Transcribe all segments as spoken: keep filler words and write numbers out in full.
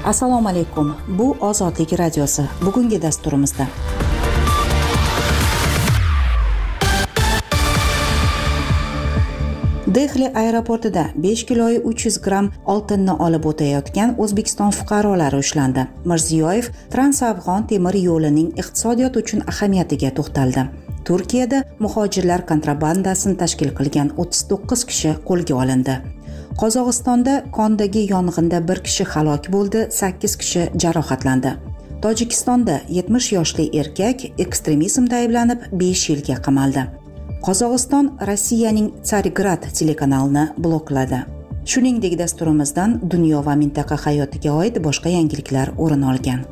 Assalomu alaykum. Bu Ozodlik radiosi. Bugungi dasturimizda Dehli aeroportida besh kilo uch yuz gramm oltinni olib o'tayotgan O'zbekiston fuqarolari ushlandi. Mirziyoyev Trans-Afg'on temir yo'lining iqtisodiyot uchun ahamiyatiga to'xtaldi. Turkiyada muhojirlar kontrabandasini tashkil qilgan o'ttiz to'qqiz kishi qo'lga olindi. Qozog'istonda kondagi yong'inda bir kishi halok bo'ldi, sakkiz kishi jarohatlandi. Tojikistonda yetmish yoshli erkak ekstremizmda ayblanib besh yilga qamaldi. Qozog'iston Rossiyaning Tsargrad telekanalini blokladi. Shuningdek, dasturimizdan dunyo va mintaqa hayotiga oid boshqa yangiliklar o'rin olgan.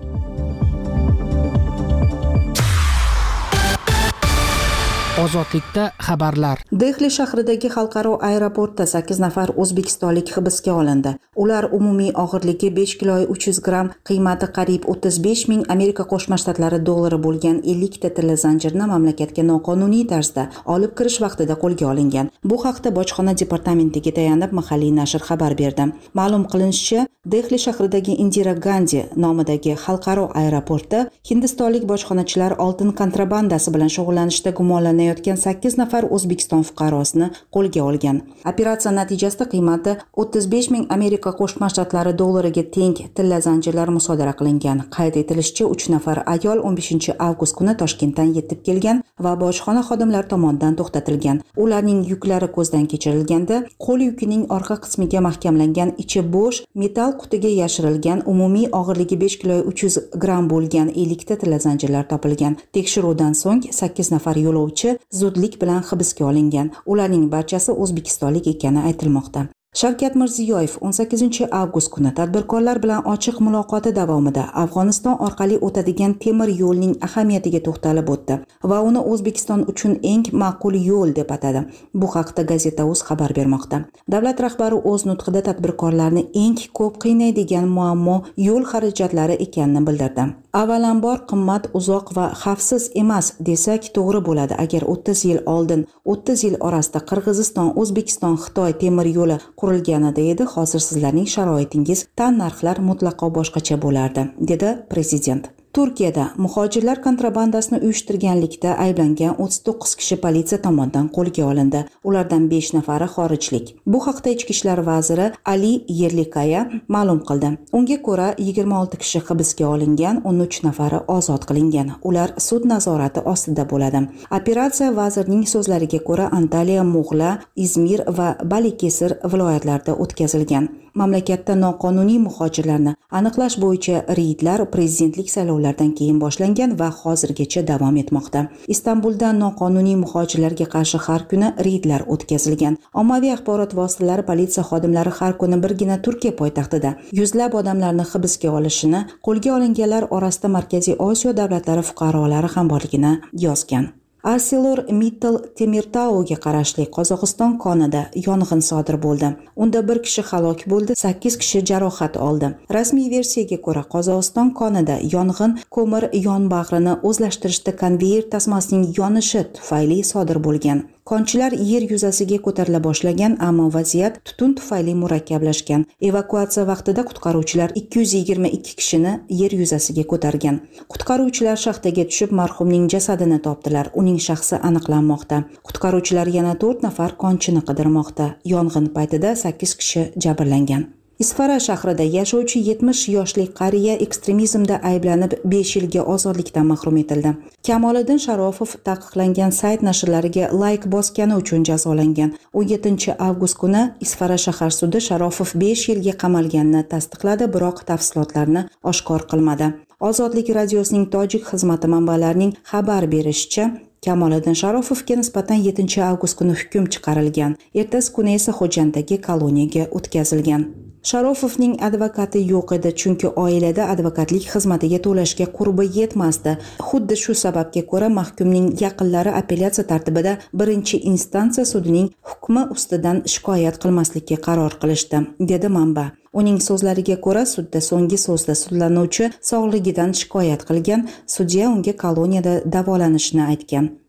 Ozodlikda xabarlar. Dehli shahridagi xalqaro aeroportda sakkiz nafar o'zbekistonlik hibsga olindi. Ular umumiy og'irligi besh kilo uch yuz gramm, qiymati qariyb o'ttiz besh ming Amerika Qo'shma Shtatlari dollari bo'lgan ellik ta tilla zanjirni mamlakatga noqonuniy tarzda olib kirish vaqtida qo'lga olingan. Bu haqda bojxona departamentiga tayanib mahalliy nashr xabar berdi. Ma'lum qilinishicha, Dehli shahridagi Indira Gandhi nomidagi xalqaro aeroportda hindistonlik bojxonachilar oltin kontrabandasi bilan shug'ullanishda gumonlanayotgan sakkiz nafar O'zbekiston fuqarosini qo'lga olgan. Operatsiya natijasida qiymati o'ttiz besh ming Amerika Qo'shma Shtatlari dollariga teng tilla zanjirlar musodara qilingan. Qayd etilishicha, uch nafar ayol o'n beshinchi avgust kuni Toshkentdan yetib kelgan va bojxona xodimlari tomonidan to'xtatilgan. Ularning yuklari ko'zdan kechirilganda, qo'l yukining orqa qismiga mahkamlangan, ichi bo'sh metall qutiga yashirilgan, umumiy og'irligi besh kilo uch yuz gramm bo'lgan ellik ta tilla zanjirlar topilgan. Tekshiruvdan so'ng sakkiz nafar yo'lovchi zudlik bilan hibsga olingan. Ularning barchasi o'zbekistonlik ekani aytilmoqda. Shavkat Mirziyoyev o'n sakkizinchi avgust kuni tadbirkorlar bilan ochiq muloqoti davomida Afg'oniston orqali o'tadigan temir yo'lning ahamiyatiga to'xtalib o'tdi va uni O'zbekiston uchun eng ma'qul yo'l deb atadi. Bu haqda Gazeta.uz xabar bermoqda. Davlat rahbari o'z nutqida tadbirkorlarni eng ko'p qiynaydigan muammo yo'l xarajatlari ekanini bildirdi. Avvalambor qimmat, uzoq va xavfsiz emas desak to'g'ri bo'ladi. Agar o'ttiz yil oldin, o'ttiz yil orasida Qirg'iziston, O'zbekiston, Xitoy temir yo'li qurilganida edi, hozir sizlarning sharoitingiz, tannarxlar mutlaqo boshqacha bo'lardi, dedi prezident. Turkiyada muhojirlar kontrabandasini uyushtirganlikda ayblangan o'ttiz to'qqiz kishi politsiya tomonidan qo'lga olindi. Ulardan besh nafari xorijlik. Bu haqda Ichki ishlar vaziri Ali Yerlikaya ma'lum qildi. Unga ko'ra yigirma olti kishi hibsga olingan, o'n uch nafari ozod qilingan. Ular sud nazorati ostida bo'ladi. Operatsiya vazirning so'zlariga ko'ra Antaliya, Muğla, Izmir va Balikesir viloyatlarida o'tkazilgan. Mamlakatda noqonuniy muhojirlarni aniqlash bo'yicha reydlar prezidentlik saylovlaridan keyin boshlangan va hozirgacha davom etmoqda. Istanbulda noqonuniy muhojirlarga qarshi har kuni reydlar o'tkazilgan. Ommaviy axborot vositalari politsiya xodimlari har kuni birgina Turkiya poytaxtida yuzlab odamlarni hibsga olishini, qo'lga olinganlar orasida Markaziy Osiyo davlatlari fuqarolari ham borligini yozgan. ArcelorMittal Temirtauga qarashli Qozog'iston konida yong'in sodir bo'ldi. Unda bir kishi halok bo'ldi, sakkiz kishi jarohat oldi. Rasmiy versiyaga ko'ra, Qozog'iston konida yong'in ko'mir yonbag'rini o'zlashtirishda konveyer tasmasining yonishi tufayli sodir bo'lgan. Konchilar yer yuzasiga ko'tarila boshlagan, ammo vaziyat tutun tufayli murakkablashgan. Evakuatsiya vaqtida qutqaruvchilar ikki yuz yigirma ikki kishini yer yuzasiga ko'targan. Qutqaruvchilar shaxtaga tushib, marhumning jasadini topdilar. Uning shaxsi aniqlanmoqda. Qutqaruvchilar yana to'rt nafar konchini qidirmoqda. Yong'in paytida sakkiz kishi jabrlangan. Isfara shahrida yashovchi yetmish yoshli qariya ekstremizmda ayblanib besh yilga ozodlikdan mahrum etildi. Kamoliddin Sharofov taqiqlangan sayt nashrlariga layk bosgani uchun jazolangan. o'n yettinchi avgust kuni Isfara shahar sudi Sharofov besh yilga qamalganini tasdiqladi, biroq tafsilotlarni oshkor qilmadi. Ozodlik radiosining tojik xizmati manbalarining xabar berishicha, Kamoliddin Sharofovga nisbatan yettinchi avgust kuni hukm chiqarilgan. Ertasi kuni esa Xo'janddagi koloniyaga o'tkazilgan. Sharofovning advokati yo'q edi, chunki oilada advokatlik xizmatiga to'lashga qurbi yetmasdi. Xuddi shu sababga ko'ra mahkumning yaqinlari apellyatsiya tartibida birinchi instansiya sudining hukmi ustidan shikoyat qilmaslikka qaror qilishdi, dedi manba. Uning so'zlariga ko'ra, sudda so'nggi so'zda sudlanuvchi sog'ligidan shikoyat qilgan, sudya unga koloniyada davolanishni aytgan.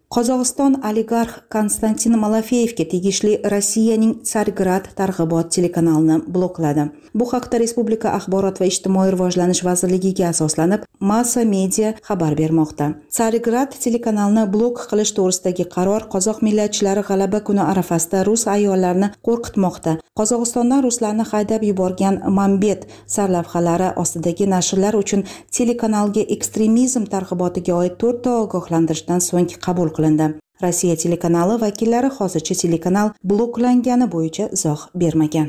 Qozog'iston oligarx Konstantin Malafeyevga tegishli Rossiyaning Tsargrad targ'ibot telekanalini blokladi. Bu haqda Respublika axborot va ijtimoiy rivojlanish vazirligiga asoslanib Massa Media xabar bermoqda. Tsargrad telekanalini blok qilish to'g'risidagi qaror qozoq millatchilari g'alaba kuni arafasida rus ayollarini qo'rqitmoqda. Qozog'istondan ruslarni haydab yuborgan Mambet sarlavhalari ostidagi nashrlar uchun telekanalga ekstremizm targ'ibotiga oid to'rtta ogohlantirishdan so'ng qabul qilindi. Rossiya telekanali vakillari hozircha telekanal bloklangani bo'yicha izoh bermagan.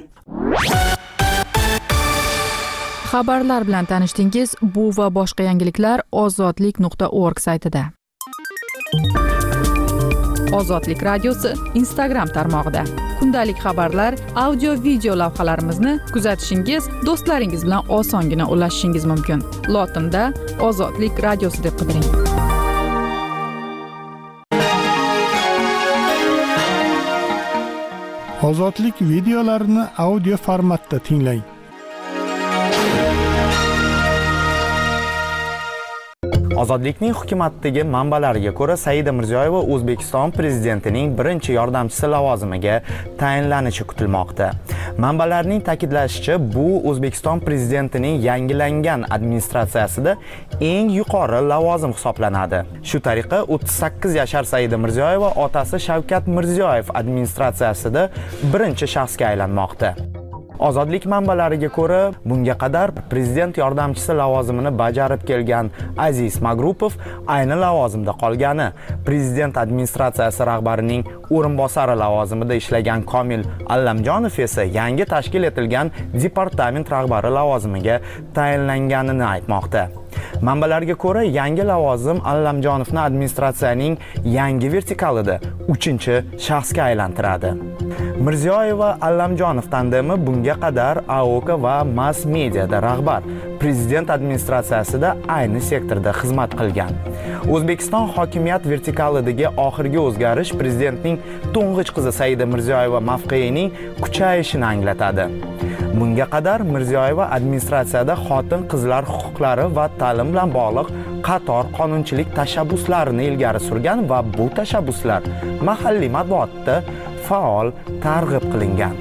Xabarlar bilan tanishdingiz. Bu va boshqa yangiliklar ozodlik nuqta org saytida. Ozodlik radiosi Instagram tarmog'ida. Kundalik xabarlar, audio video lavhalarimizni kuzatishingiz, do'stlaringiz bilan osongina ulashishingiz mumkin. Lotinda Ozodlik radiosi deb qidiring. Ozodlik videolarini audio formatda tinglang. Ozodlikning hukumatdagi manbalariga ko'ra Saida Mirziyoyeva O'zbekiston prezidentining birinchi yordamchisi lavozimiga tayinlanishi kutilmoqda. Manbalarning ta'kidlashicha, bu O'zbekiston prezidentining yangilangan administratsiyasida eng yuqori lavozim hisoblanadi. Shu tariqa o'ttiz sakkiz yashar Saida Mirziyoyeva otasi Shavkat Mirziyoyev administratsiyasida birinchi shaxsga aylanmoqda. Ozodlik manbalariga ko'ra, bunga qadar prezident yordamchisi lavozimini bajarib kelgan Aziz Magrupov ayni lavozimda qolgani, prezident administratsiyasi rahbarining o'rinbosari lavozimida ishlagan Komil Allamjonov esa yangi tashkil etilgan departament rahbari lavozimiga tayinlanganini aytmoqda. Manbalarga ko'ra, yangi lavozim Allamjonovni administratsiyaning yangi vertikalida uchinchi shaxsga aylantiradi. Mirziyoyeva Allamjonov tandemi bunga qadar A O K va Mass Mediada rahbar, prezident administratsiyasida ayni sektorda xizmat qilgan. O'zbekiston hokimiyat vertikalidagi oxirgi o'zgarish prezidentning to'ng'ich qizi Saida Mirziyoyeva mavqeyining kuchayishini anglatadi. Bunga qadar Mirziyoyeva administratsiyada xotin-qizlar huquqlari va ta'lim bilan bog'liq qator qonunchilik tashabbuslarini ilgari surgan va bu tashabbuslar mahalliy matbuotda faol targ'ib qilingan.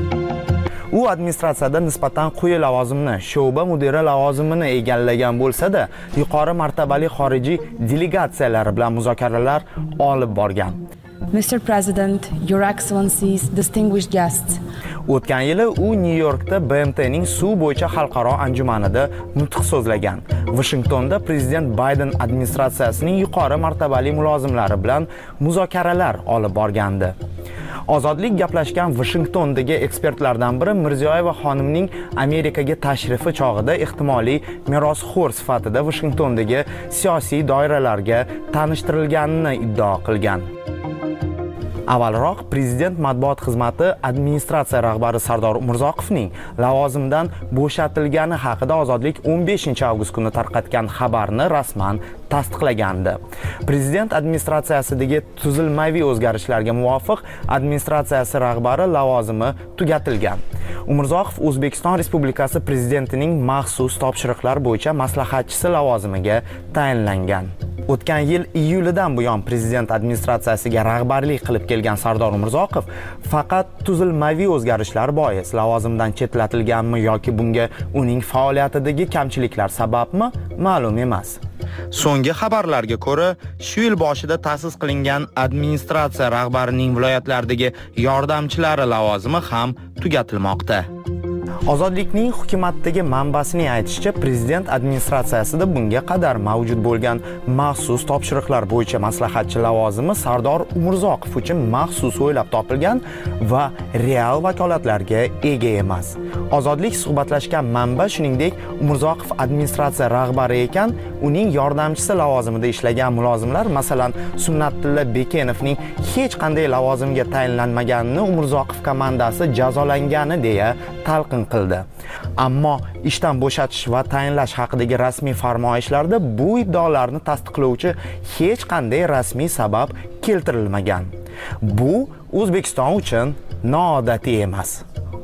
U administratsiyada nisbatan quyi lavozimni, sho'ba mudiri lavozimini egallagan bo'lsa-da, yuqori martabali xorijiy delegatsiyalar bilan muzokaralar olib borgan. Mister President, Your Excellencies, distinguished guests. O'tgan yili u New Yorkda B M T'ning suv bo'yicha xalqaro anjumanida nutq so'zlagan. Washingtonda prezident Biden administratsiyasining yuqori martabali mulozimlari bilan muzokaralar olib borgandi. Ozodlik gaplashgan Washingtondagi ekspertlardan biri Mirziyoyeva xonimning Amerikaga tashrifi chog'ida ehtimoliy merosxo'r sifatida Washingtondagi siyosiy doiralarga tanishtirilganini iddao qilgan. Avvalroq prezident matbuot xizmati administratsiya rahbari Sardor Umurzoqovning lavozimdan bo'shatilgani haqida Ozodlik o'n beshinchi avgust kuni tarqatgan xabarni rasman tasdiqlagandi. Prezident administratsiyasidagi tuzilmaviy o'zgarishlarga muvofiq administratsiyasi rahbari lavozimi tugatilgan. Umurzoqov O'zbekiston Respublikasi prezidentining maxsus topshiriqlar bo'yicha maslahatchisi lavozimiga tayinlangan. O'tgan yil iyulidan buyon prezident administratsiyasiga rahbarlik qilib kelgan Sardor Umurzoqov faqat tuzilmaviy o'zgarishlar bois lavozimdan chetlatilganmi yoki bunga uning faoliyatidagi kamchiliklar sababmi ma'lum emas. So'nggi xabarlarga ko'ra, shu yil boshida ta'sis qilingan administratsiya rahbarining viloyatlardagi yordamchilari lavozimi ham tugatilmoqda. Ozodlikning hukumatdagi manbasining aytishicha, prezident administratsiyasida bunga qadar mavjud bo'lgan maxsus topshiriqlar bo'yicha maslahatchi lavozimi Sardor Umurzoqov uchun maxsus o'ylab topilgan va real vakolatlarga ega emas. Ozodlik suhbatlashgan manba shuningdek, Umurzoqov administratsiya rahbari ekan, uning yordamchisi lavozimida ishlagan mulozimlar, masalan, Sunnatilla Bekenovning hech qanday lavozimga tayinlanmaganini Umurzoqov komandasi jazolangani deya talqin qildi. Ammo ishdan bo'shatish va tayinlash haqidagi rasmiy farmoyishlarda bu iddaolarni tasdiqlovchi hech qanday rasmiy sabab keltirilmagan. Bu O'zbekiston uchun noodatiy emas.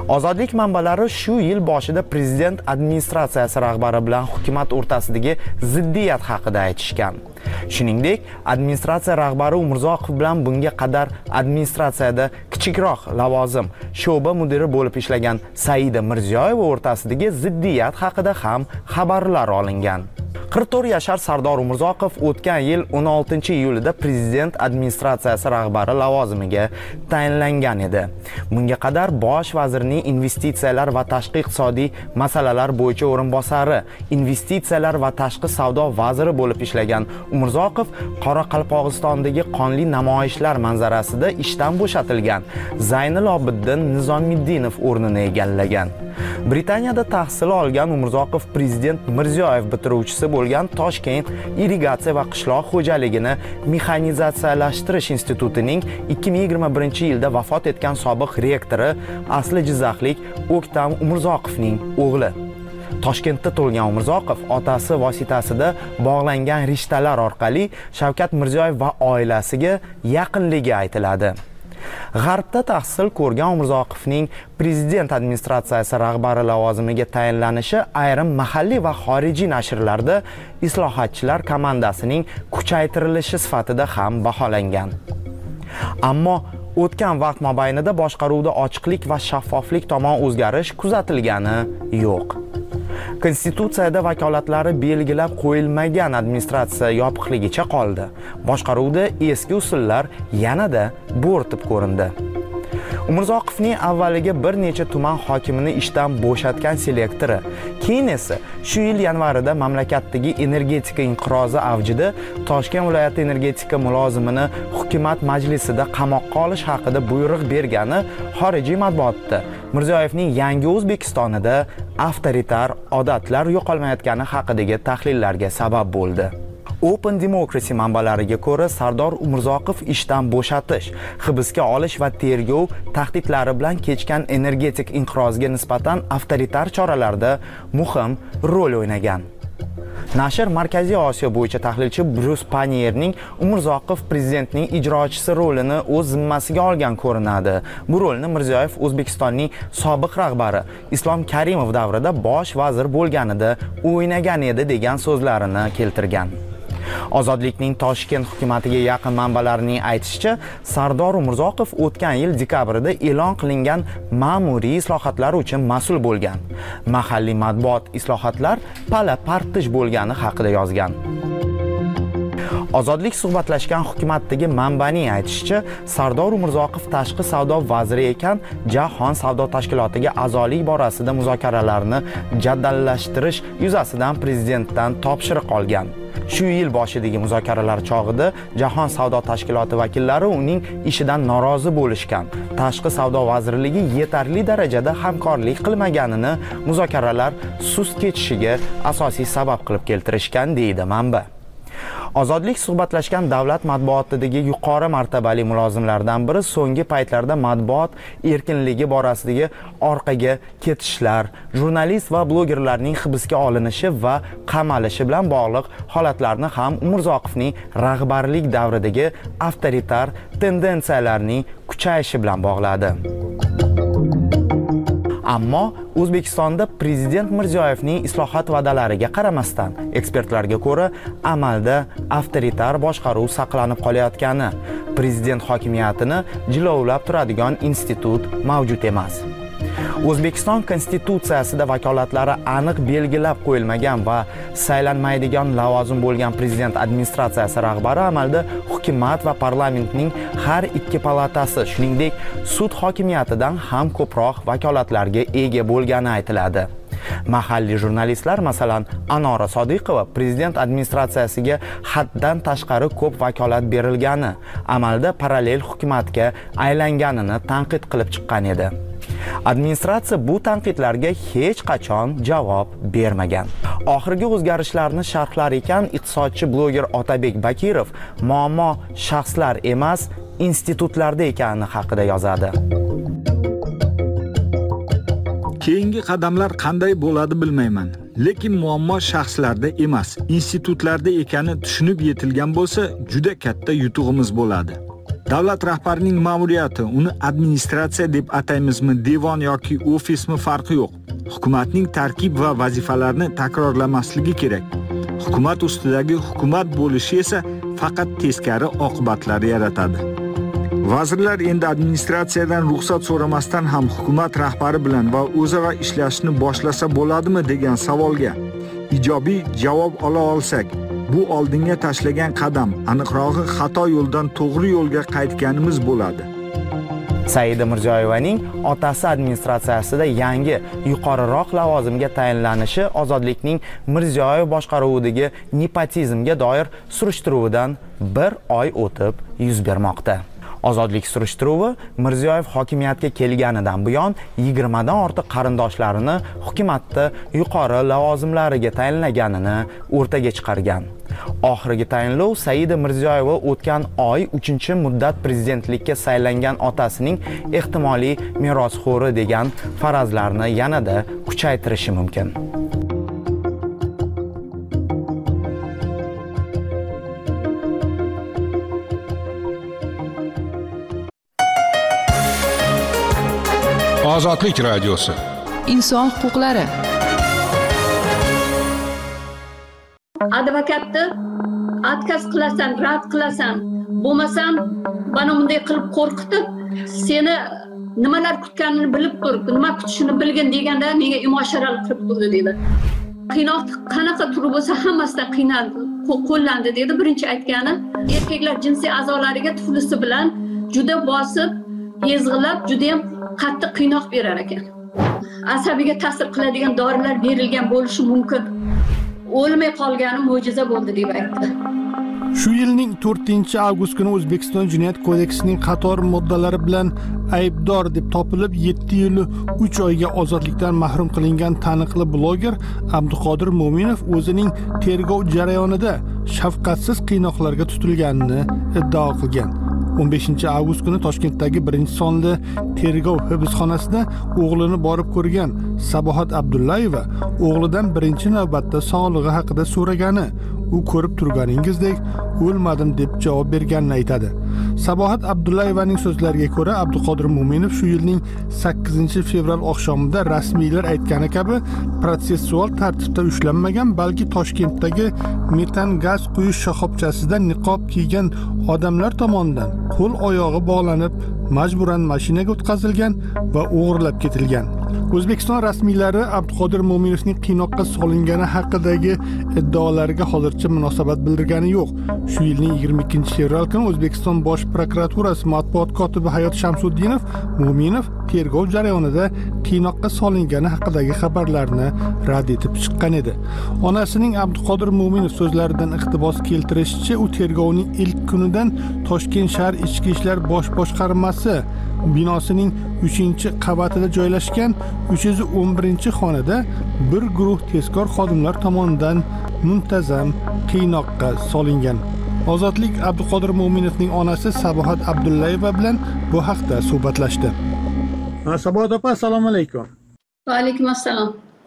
Ozodlik manbalari shu yil boshida prezident administratsiyasi rahbari bilan hukumat o'rtasidagi ziddiyat haqida aytishgan. Shuningdek, administratsiya rahbari Umurzoqov bilan bunga qadar administratsiyada kichikroq lavozim sho'ba mudiri bo'lib ishlagan Saida Mirziyoyeva o'rtasidagi ziddiyat haqida ham xabarlar olingan. qirq to'rt yashar Sardor Umurzoqov o'tgan yil o'n oltinchi iyulida prezident administratsiyasi rahbari lavozimiga tayinlangan edi. Bunga qadar bosh vazirning investitsiyalar va tashqi iqtisodiy masalalar bo'yicha o'rinbosari, investitsiyalar va tashqi savdo vaziri bo'lib ishlagan Umurzoqov Qoraqalpog'istondagi qonli namoyishlar manzarasida ishdan bo'shatilgan Zaynul Obiddin Nizomiddinov o'rnini egallagan. Britaniyada tahsil olgan Umurzoqov prezident Mirziyoyev bitiruvchisi bo'lgan Toshkent irrigatsiya va qishloq xo'jaligini mexanizatsiyalashtirish institutining ikki ming yigirma birinchi yilda vafot etgan sobiq rektori asli jizzaxlik O'ktam Umurzoqovning o'g'li. Toshkentda tug'ilgan Umurzoqov otasi vositasida bog'langan rishtalar orqali Shavkat Mirziyoyev va oilasiga yaqinligi aytiladi. G'arbda tahsil ko'rgan Umurzoqovning prezident administratsiyasi rahbari lavozimiga tayinlanishi ayrim mahalliy va xorijiy nashrlarda islohotchilar komandasining kuchaytirilishi sifatida ham baholangan. Ammo o'tgan vaqt mobaynida boshqaruvda ochiqlik va shaffoflik tomon o'zgarish kuzatilgani yo'q. Konstitutsiyada vakolatlari belgilab qo'yilmagan administratsiya yopiqligicha qoldi. Boshqaruvda eski usullar yanada bo'rtib ko'rindi. Umurzoqovning avvaliga bir necha tuman hokimini ishdan bo'shatgan selektori, keyin esa shu yil yanvarida mamlakatdagi energetika inqirozi avjida Toshkent viloyati energetika mulozimini hukumat majlisida qamoqqa olish haqida buyruq bergani xorijiy matbuotda Mirziyoyevning yangi O'zbekistonida avtoritar odatlar yo'qolmayotgani haqidagi tahlillarga sabab bo'ldi. Open Democracy manbalariga ko'ra, Sardor Umurzoqov ishdan bo'shatish, hibsga olish va tergov tahdidlari bilan kechgan energetik inqirozga nisbatan avtoritar choralarda muhim rol o'ynagan. Nashr Markaziy Osiyo bo'yicha tahlilchi Brus Panierning Umurzoqov prezidentning ijrochisi rolini o'z zimmasiga olgan ko'rinadi. Bu rolni Mirziyoyev O'zbekistonning sobiq rahbari Islom Karimov davrida bosh vazir bo'lganida o'ynagan edi degan so'zlarini keltirgan. Ozodlikning Toshkent hukumatiga yaqin manbalarining aytishicha, Sardor Umurzoqov o'tgan yil dekabrida e'lon qilingan ma'muriy islohotlar uchun mas'ul bo'lgan. Mahalliy matbuot islohotlar pala-partish bo'lgani haqida yozgan. Ozodlik suhbatlashgan hukumatdagi manbaning aytishicha, Sardor Umurzoqov tashqi savdo vaziri ekan, Jahon savdo tashkilotiga a'zolik borasida muzokaralarni jadallashtirish yuzasidan prezidentdan topshiriq olgan. Shu yil boshidagi muzokaralar chog'ida Jahon savdo tashkiloti vakillari uning ishidan norozi bo'lishgan. Tashqi savdo vazirligi yetarli darajada hamkorlik qilmaganini muzokaralar sust kechishiga asosiy sabab qilib keltirishgan, deydi manba. Ozodlik suhbatlashgan davlat matbuotidagi yuqori martabali mulozimlardan biri so'nggi paytlarda matbuot erkinligi borasidagi orqaga ketishlar, jurnalist va blogerlarning hibsga olinishi va qamalishi bilan bog'liq holatlarni ham Umurzoqovning rahbarlik davridagi avtoritar tendensiyalarning kuchayishi bilan bog'ladi. Ammo O'zbekistonda prezident Mirziyoyevning islohot va'dalariga qaramasdan, ekspertlarga ko'ra, amalda avtoritar boshqaruv saqlanib qolayotgani, prezident hokimiyatini jilovlab turadigan institut mavjud emas. O'zbekiston konstitutsiyasida vakolatlari aniq belgilab qo'yilmagan va saylanmaydigan lavozim bo'lgan prezident administratsiyasi rahbari amalda hukumat va parlamentning har ikki palatasi, shuningdek sud hokimiyatidan ham ko'proq vakolatlarga ega bo'lgani aytiladi. Mahalliy jurnalistlar, masalan, Anora Sodiqova prezident administratsiyasiga haddan tashqari ko'p vakolat berilgani, amalda parallel hukumatga aylanganini tanqid qilib chiqqan edi. Administratsiya bu tanqidlarga hech qachon javob bermagan. Oxirgi o'zgarishlarni sharhlar ekan iqtisodchi bloger Otabek Bakirov muammo shaxslar emas, institutlarda ekanini haqida yozadi. Keyingi qadamlar qanday bo'ladi bilmayman, lekin muammo shaxslarda emas, institutlarda ekani tushunib yetilgan bo'lsa, juda katta yutug'imiz bo'ladi. Davlat rahbarining ma'muriyati, uni administratsiya deb ataymizmi, devon yoki ofismi farqi yo'q. Hukumatning tarkib va vazifalarini takrorlamasligi kerak. Hukumat ustidagi hukumat bo'lishi esa faqat teskari oqibatlar yaratadi. Vazirlar endi administratsiyadan ruxsat so'ramasdan ham hukumat rahbari bilan va o'zaro ishlashni boshlasa bo'ladimi degan savolga ijobiy javob ola olsak, bu oldinga tashlagan qadam, aniqrog'i xato yo'ldan to'g'ri yo'lga qaytganimiz bo'ladi. Saida Mirziyoyevaning otasi administratsiyasida yangi yuqoriroq lavozimga tayinlanishi Ozodlikning Mirziyoyev boshqaruvidagi nepotizmga doir surishtiruvidan bir oy o'tib yuz bermoqda. Ozodlik surishtiruvi Mirziyoyev hokimiyatga kelganidan buyon yigirma dan ortiq qarindoshlarini hukumatda yuqori lavozimlariga tayinlaganini o'rtaga chiqargan. Oxirgi tayinlov Saida Mirziyoyeva o'tgan oy uchinchi muddat prezidentlikka saylangan otasining ehtimoliy merosxo'ri degan farazlarni yanada kuchaytirishi mumkin. Ozodlik radiosi. Inson huquqlari. Advokatni отказ qilasan, rad qilasan, bo'lmasam bana bunday qilib qo'rqitib, seni nimalar kutganini bilib tur, nima kutishini bilgin deganda menga imosharal qilib turdi dedi. Qiynoq qanaqa turib bo'lsa hammasidan qiynaldi, qo'llandi dedi. Birinchi aytgani, erkaklar jinsiy a'zolariga tuflisi bilan juda bosib, ezg'ilab, juda ham qattiq qiynoq berar ekan. Asabiga ta'sir qiladigan dorilar berilgan bo'lishi mumkin. O'lmay qolgani mo'jiza bo'ldi deb aytdi. Shu yilning to'rtinchi avgust kuni O'zbekiston Jinoyat kodeksining qator moddalari bilan aybdor deb topilib yetti yil uch oyga ozodlikdan mahrum qilingan taniqli bloger Abduqodir Mo'minov o'zining tergov jarayonida shafqatsiz qiynoqlarga tutilganini iddao qilgan. o'n beshinchi avgust kuni Toshkentdagi birinchi sonli tergov hibsxonasida o'g'lini borib ko'rgan Sabohat Abdullayeva o'g'lidan birinchi navbatda sog'lig'i haqida so'ragani, u ko'rib turganingizdek o'lmadim deb javob berganini aytadi. Sabohat Abdullayevaning so'zlariga ko'ra, Abduqodir Mo'minov shu yilning sakkizinchi fevral oqshomida rasmiylar aytgani kabi protsessual tartibda ushlanmagan, balki Toshkentdagi metan gaz quyish shoxobchasida niqob kiygan odamlar tomonidan qo'l oyog'i bog'lanib, majburan mashinaga o'tkazilgan va o'g'irlab ketilgan. O'zbekiston rasmiylari Abduqodir Mo'minovning qiynoqqa solingani haqidagi iddaolarga hozircha munosabat bildirgani yo'q. Shu yilning yigirma ikkinchi fevral kuni O'zbekiston Bosh prokuraturasi matbuot kotibi Hayot Shamsuddinov Mo'minov tergov jarayonida qiynoqqa solingani haqidagi xabarlarni rad etib chiqqan edi. Onasining Abduqodir Mo'minov so'zlaridan iqtibos keltirishicha, u tergovning ilk kunidan Toshkent shahar ichki ishlar bosh boshqarmasi binosining uchinchi qavatida joylashgan uch yuz o'n birinchi xonada bir guruh tezkor xodimlar tomonidan muntazam qiynoqqa solingan. Ozodlik Abduqodir Mo'minovning onasi Sabohat Abdullayeva bilan bu haqda suhbatlashdi. Sabohat opa, assalomu alaykum. Va alaykum assalom.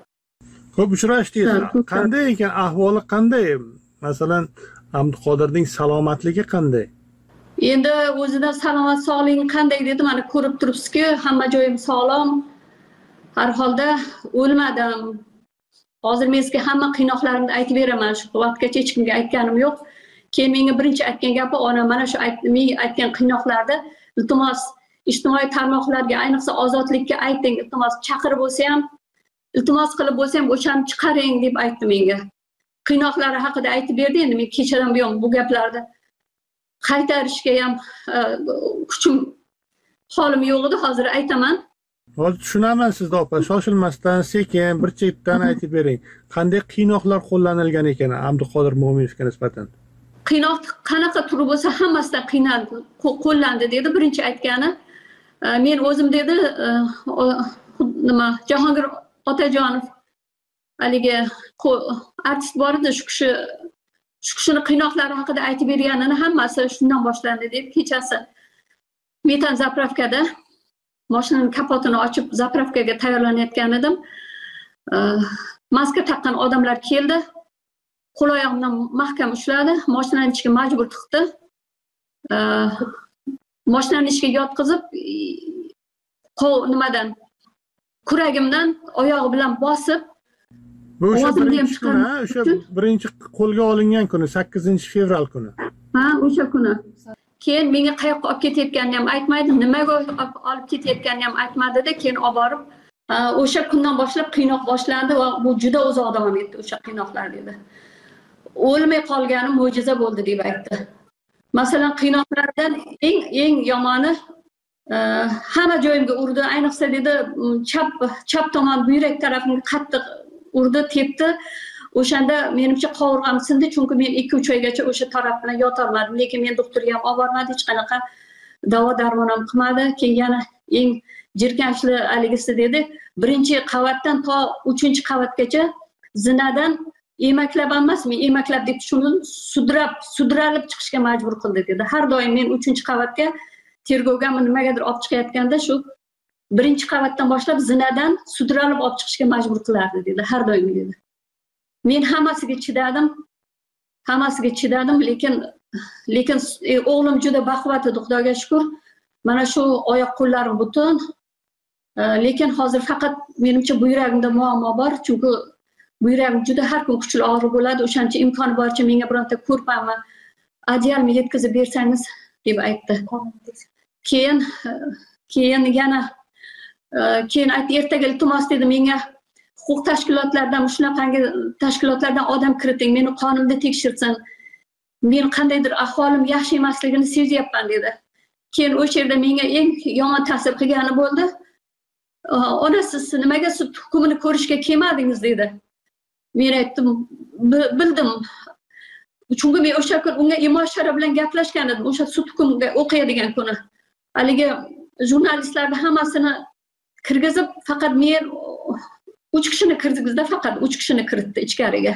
Ko'p uchrashdingiz. Qanday ekan, ahvoli qanday? Masalan, Abduqodirning salomatligi qanday? Endi o'zidan salomat sog'lig'i qanday dedi, mana ko'rib turibsiz-ku, hamma joyim sog'lom. Har holda o'lmadim. Hozir men sizga hamma qiynoqlarimni aytib beraman. Shu vaqtgacha hech kimga aytganim yo'q. Keyin menga birinchi aytgan gapi, onam mana shu men aytgan qiynoqlarda iltimos ijtimoiy tarmoqlarga, ayniqsa Ozodlikka ayting, iltimos chaqirib bo'lsa ham, iltimos qilib bo'lsa ham o'shani chiqaring deb aytdi menga. Qiynoqlari haqida aytib berdi. Endi men kechadan buyon bu gaplarni qaytarishga ham kuchim, holim yo'q edi, hozir aytaman. Hozir tushunaman sizni opa, shoshilmasdan, sekin, bir chetdan aytib bering. Qanday qiynoqlar qo'llanilgan ekan Abduqodir Mo'minovga nisbatan? Qiynoq qanaqa turib bo'lsa hammasidan qiynaldi, qo'llandi dedi. Birinchi aytgani, men o'zim dedi, nima, Jahongir Otajonov haligi artist bor edi, shu kishi shu kishini qiynoqlari haqida aytib berganini hammasi shundan boshlandi deb, kechasi metan zapravkada mashinaning kapotini ochib zapravkaga tayyorlanayotgan edim. Maska taqqan odamlar keldi. Qo'l oyog'imdan mahkam ushladi, mashinaning ichiga majbur tiqdi. mashinani ishga yotqizib qov nimadan kuragimdan oyog'i bilan bosib bu o'sha birinchi kuni, o'sha birinchi qo'lga olingan kuni, sakkizinchi fevral kuni. Ha, o'sha kuni. Keyin menga qayoqqa olib ketayotganini ham aytmaydi, nimaga olib ketayotganini ham aytmadi-da, keyin olib borib, o'sha kundan boshlab qiynoq boshlandi va bu juda uzoq davom etdi o'sha qiynoqlar dedi. O'lmay qolgani mo'jiza bo'ldi deb aytdi. Masalan, qiynoqlardan eng eng yomoni hamma joyimga urdi, ayniqsa dedi chap chap tomon buyrak tarafimga qattiq urdi, tepdi. O'shanda menimcha qovurg'am sindi, chunki men ikki uch oygacha o'sha taraf bilan yota olmadim. Lekin men doktorga ham olib bormadi, hech qanaqa davo darmon ham qilmadi. Keyin yana eng jirkanchli haligisi dedi, birinchi qavatdan to uchinchi qavatgacha zinadan emaklab emasmi, emaklab deb tushundim, sudrab, sudralib chiqishga majbur qildi dedi. Har doim men uchinchi qavatga tergovga nimagadir olib chiqayotganda shu birinchi qavatdan boshlab zinadan sudralib olib chiqishga majbur qilardi dedi, har doim dedi. Men hammasiga chidadim, hammasiga chidadim, lekin lekin e, o'g'lim juda baquvvat edi, Xudoga shukr. Mana shu oyoq qo'llarim butun. E, lekin hozir faqat menimcha buyragimda muammo bor, chunki buyragim juda har kun kuchli og'riq bo'ladi. O'shancha imkoni boricha menga bironta ko'rpamni, adyalni yetkazib bersangiz deb aytdi. Keyin keyin yana keyin aytdi, ertaga iltimos dedi menga huquq tashkilotlaridan, shunaqangi tashkilotlardan odam kiriting, meni qonimda tekshirsin. Men qandaydir ahvolim yaxshi emasligini sezyapman dedi. Keyin o'sha yerda menga eng yomon ta'sir qilgani bo'ldi. Ona, siz nimaga sud hukmini ko'rishga kelmadingiz dedi. Men aytdim, bildim. Chunki men o'sha kun unga imo ishora bilan gaplashgan edim, o'sha sud hukmiga o'qiydigan kuni. Haligi jurnalistlarni hammasini kirgizib, faqat men uch kishini kirdikizda, faqat uch kishini kiritdi ichkariga.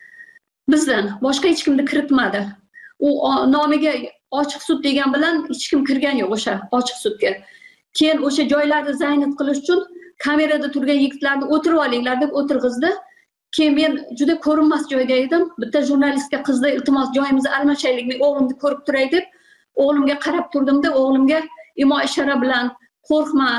Bizdan boshqa hech kimni kiritmadi. U nomiga ochiq sud degan bilan hech kim kirgan yo'q o'sha ochiq sudga. Keyin o'sha joylarni zaynat qilish uchun kamerada turgan yigitlarni o'tirib olinglar deb o'tirg'izdi. Keyin men juda ko'rinmas joyda edim. Bitta jurnalistga qizda iltimos joyimizni almashaylik, men o'g'limni ko'rib turay deb o'g'limga qarab turdimda, o'g'limga imo ishora bilan qo'rqma,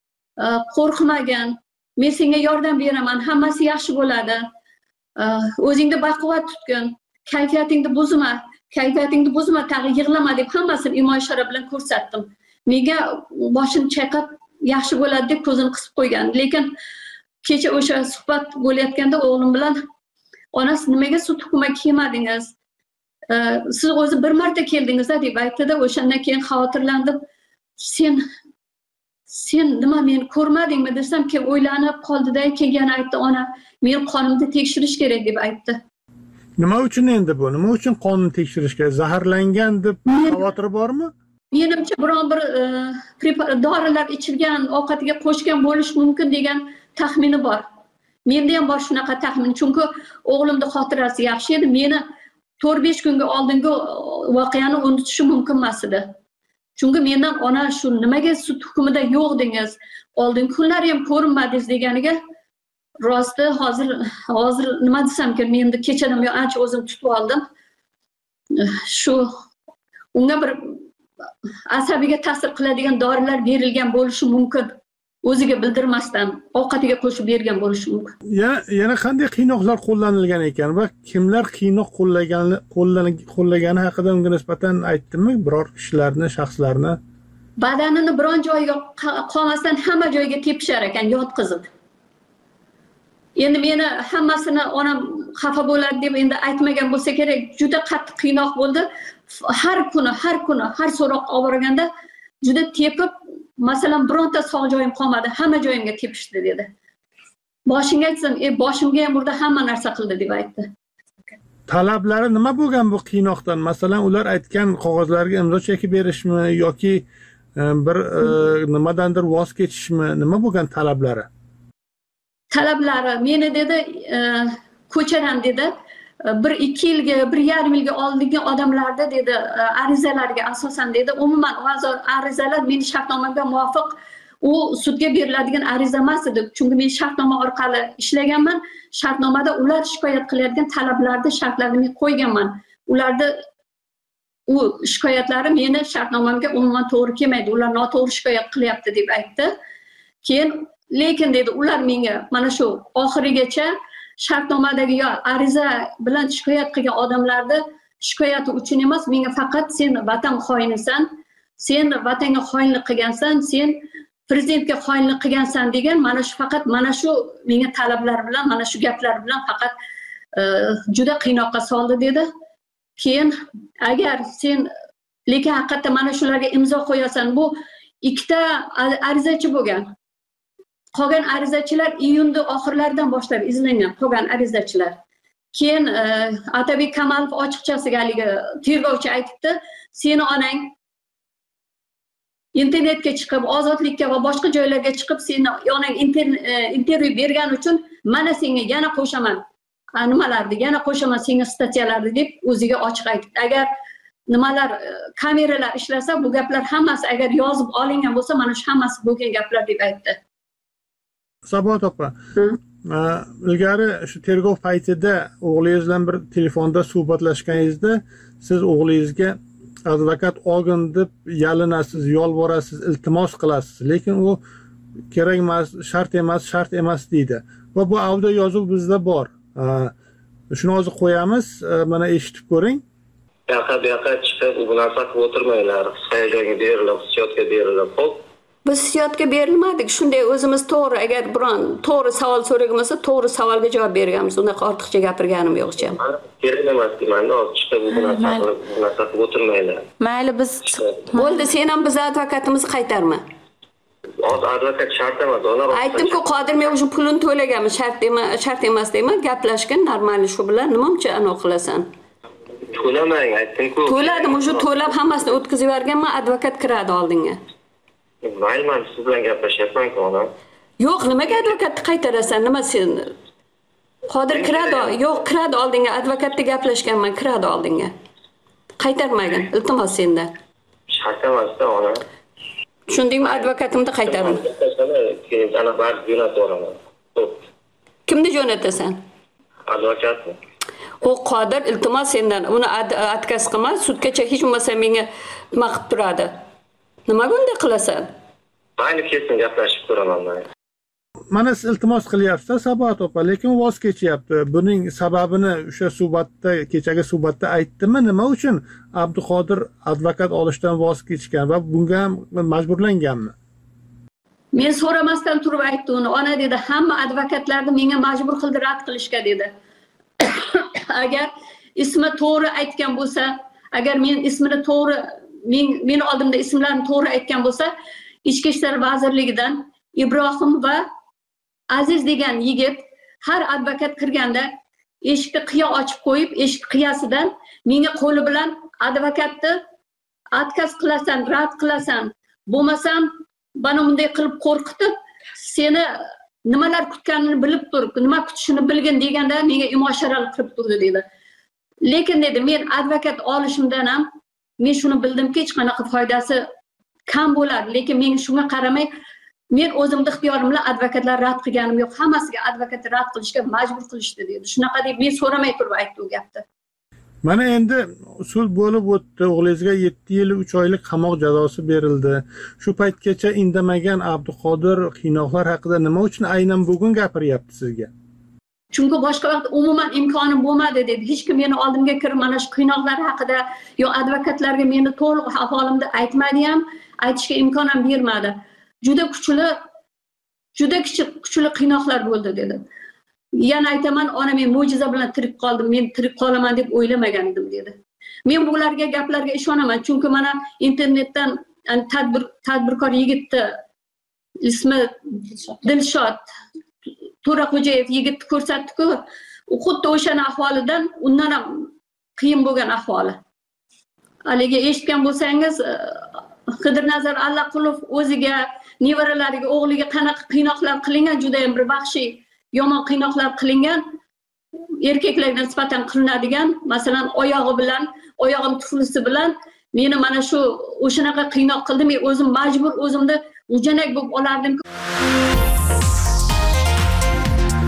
qo'rqmagin, men senga yordam beraman, hammasi yaxshi bo'ladi. O'zingni baquvvat tutgin, kayfiyatingni buzma, kayfiyatingni buzma, tag'i yig'lama deb hammasini imo ishora bilan ko'rsatdim. Menga boshini chayqab yaxshi bo'ladi deb ko'zini qisib qo'ygan. Lekin kecha o'sha suhbat bo'layotganda o'g'lim bilan onasi nimaga sud hukmiga kelmadingiz? Siz o'zi bir marta keldingiz-da deb aytdi-da, o'shandan keyin xavotirlandim. Sen sen nima meni ko'rmadingmi desam, keyin o'ylanib qoldi-da, keyin yana aytdi, ona, men qonimni tekshirish kerak deb aytdi. Nima uchun endi bu? Nima uchun qonni tekshirish kerak? Zaharlangan deb xavotir bormi? Menimcha biron bir dorilar ichilgan, ovqatiga qo'shgan bo'lish mumkin degan taxmini bor. Menda ham bor shunaqa taxmin, chunki o'g'limning xotirasi yaxshi edi. Meni to'rt besh kunga oldingi voqeani unutishi mumkin emas edi. Chunki mendan ona shu nimaga sud hukmida yo'q dengiz, oldingi kunlari ham ko'rinmadingiz deganiga rosti hozir hozir nima desam-ki, men endi kechadan buyon ancha o'zim tutib oldim. Shu unga bir asabiga ta'sir qiladigan dorilar berilgan bo'lishi mumkin. O'ziga bildirmasdan ovqatiga qo'shib bergan bo'lishi mumkin. Yana yana qanday qiynoqlar qo'llanilgan ekan va kimlar qiynoq qo'llagani qo'llagani haqida unga nisbatan aytdimi biror kishilarni, shaxslarni? Badanini biron joyiga qolmasdan hamma joyiga tepishar ekan, yotqizib. Endi meni hammasini onam xafa bo'ladi deb endi aytmagan bo'lsa kerak, juda qattiq qiynoq bo'ldi. Har kuni, har kuni, har so'roq olib borganda juda tepib, masalan, bironta sog' joyim qolmadi, hamma joyimga tepishdi dedi. Boshingga aytsam, e boshimga ham burada hamma narsa qildi deb aytdi. Talablari nima bo'lgan bu qiynoqdan? Masalan, ular aytgan qog'ozlarga imzo chekib berishmi yoki bir nimadandir voz kechishmi? Nima bo'lgan talablari? Talablari meni dedi, ko'chadan dedi, bir ikki yilga, bir yarim yilga oldingi odamlarda dedi, arizalarga asosan dedi, umuman arizalar meni shartnomaga muvofiq u sudga beriladigan ariza emas edi. Chunki men shartnoma orqali ishlaganman. Shartnomada ular shikoyat qilayotgan talablarni, shartlarni men qo'yganman. Ularni u shikoyatlari meni shartnomamga umuman to'g'ri kelmaydi, ular noto'g'ri shikoyat qilyapti deb aytdi. Keyin lekin dedi ular menga mana shu oxirigacha shartnomadagi yo ariza bilan shikoyat qilgan odamlarni shikoyati uchun emas, menga faqat sen vatan xoinisan, sen vatanga xoinlik qilgansan, sen prezidentga xoinlik qilgansan degan mana shu faqat mana shu menga talablar bilan, mana shu gaplar bilan faqat e, juda qiynoqqa soldi dedi. Keyin agar sen lekin haqiqatda mana shularga imzo qo'yasan, bu ikkita arizachi bo'lgan. Qolgan arizachilar iyunda oxirlaridan boshlab izlangan qolgan arizachilar. Keyin e, Atabek Kamalov ochiqchasiga haligi tergovchi aytibdi, seni onang internetga chiqib, ozodlikka va boshqa joylarga chiqib, seni onang intervyu bergani uchun mana senga yana qo'shaman. Nimalarni yana qo'shaman senga statyalarni deb o'ziga ochiq aytibdi. Agar nimalar kameralar ishlasa, bu gaplar hammasi agar yozib olingan bo'lsa, mana shu hammasi bo'lgan gaplar deb aytdi. Saboq opa, ilgari shu tergov paytida o'g'lingiz bilan bir telefonda suhbatlashganingizda siz o'g'lingizga advokat olgin deb yalinasiz, yolvorasiz, iltimos qilasiz, lekin u kerak emas, shart emas, shart emas deydi. Va bu audio yozuv bizda bor. Shuni hozir qo'yamiz, mana eshitib ko'ring. Yo'qa, bu yoqqa chiqib, bu narsa qilib o'tirmanglar. Hayajonga berilib, hissiyotga berilib, xo'p. Biz hissiyotga berilmadik. Shunday o'zimiz to'g'ri, agar biron to'g'ri savol so'ragan bo'lsa, to'g'ri savolga javob berganmiz. Unaqa ortiqcha gapirganim yo'qcha. Kerak emas deyman-da, hozir chiqib bu narsa qilib, bu narsa qilib o'tirmanglar. Mayli, biz bo'ldi, sen ham biz advokatimizni qaytarma. Hozir advokat shart emas, ular aytdim-ku, Qodir men o'sha pulini to'laganman, shart emas, shart emas deyman, gaplashgan, normal shu bilan nima uchun anoq qilasan? To'lamang, aytdim-ku. To'ladim, o'sha to'lab hammasini o'tkazib yuborganman, advokat kiradi oldinga. Mayman, siz bilan gaplashyapman-ku, onam. Yo'q, nimaga advokatni qaytarasan? Nima sen? Qodir kiradi, yo'q, kiradi oldinga, advokatni gaplashganman, kiradi oldinga. Qaytarmagin, iltimos sendan. Shart emas-da, onam. Tushundingmi, advokatimni qaytaring. Keyin ana barcha jo'natib yuboraman. Xo'p. Kimni jo'natasan? Advokatni. O Qodir, iltimos sendan uni adkaz qilma, sudgacha hech bo'lmasa menga nima qilib turadi. Nima bunday qilasan? Mayli, kesin gaplashib ko'raman men. Mana siz iltimos qilyapsiz, Saboq opa, lekin voz kechyapti. Buning sababini o'sha suhbatda, kechagi suhbatda aytdimi, nima uchun Abduqodir advokat olishdan voz kechgan va bunga ham majburlanganmi? Men so'ramasdan turib aytdi uni. Ona dedi, hamma advokatlarni menga majbur qildi rad qilishga dedi. Agar ismi to'g'ri aytgan bo'lsa, agar men ismini to'g'ri, men men oldimda ismlarni to'g'ri aytgan bo'lsa, Ichki ishlar vazirligidan Ibrohim va Aziz degan yigit har advokat kirganda eshikni qiya ochib qo'yib, eshik qiyasidan menga qo'li bilan advokatni adkaz qilasan, rad qilasan, bo'lmasam bana bunday qilib qo'rqitib, seni nimalar kutganini bilib turib, nima kutishini bilgin deganda menga imo-ishoralar qilib turdi dedi. Lekin dedi, men advokat olishimdan ham men shuni bildimki, hech qanaqa foydasi kam bo'ladi, lekin men shunga qaramay men o'zimning ixtiyorim bilan advokatlar rad qilganim yo'q, hammasiga advokatni rad qilishga majbur qilishdi dedi. Shunaqa deb men so'ramay turib aytdi u gapni. Mana endi sud bo'lib o'tdi, o'g'lingizga yetti yil uch oylik qamoq jazosi berildi. Shu paytgacha indamagan Abduqodir qiynoqlar haqida nima uchun aynan bugun gapiryapti sizga? Chunki boshqa vaqt umuman imkonim bo'lmadi dedi. Hech kim meni oldimga kirib mana shu qiynoqlar haqida yo advokatlarga meni to'liq ahvolimni aytmadi ham, aytishga imkon ham bermadi. Juda kuchli, juda kuchli qiynoqlar bo'ldi dedi. Yana aytaman, ona men mo'jiza bilan tirik qoldim, men tirik qolaman deb o'ylamagan edim dedi. Men bularga gaplarga ishonaman, chunki mana internetdan tadbir tadbirkor yigitni ismi Dilshod To'raxo'jayev yigitni ko'rsatdi-ku, u xuddi o'shani ahvolidan undan ham qiyin bo'lgan ahvoli. Haligi eshitgan bo'lsangiz, Qidirnazar Allaqulov o'ziga, nevaralariga, o'g'liga qanaqa qiynoqlar qilingan, juda ham bir vahshiy, yomon qiynoqlar qilingan, erkaklarga nisbatan qilinadigan, masalan, oyog'i bilan, oyog'im tuflisi bilan meni mana shu o'shanaqa qiynoq qildi, men o'zim majbur o'zimni ujanak bo'lib olardim.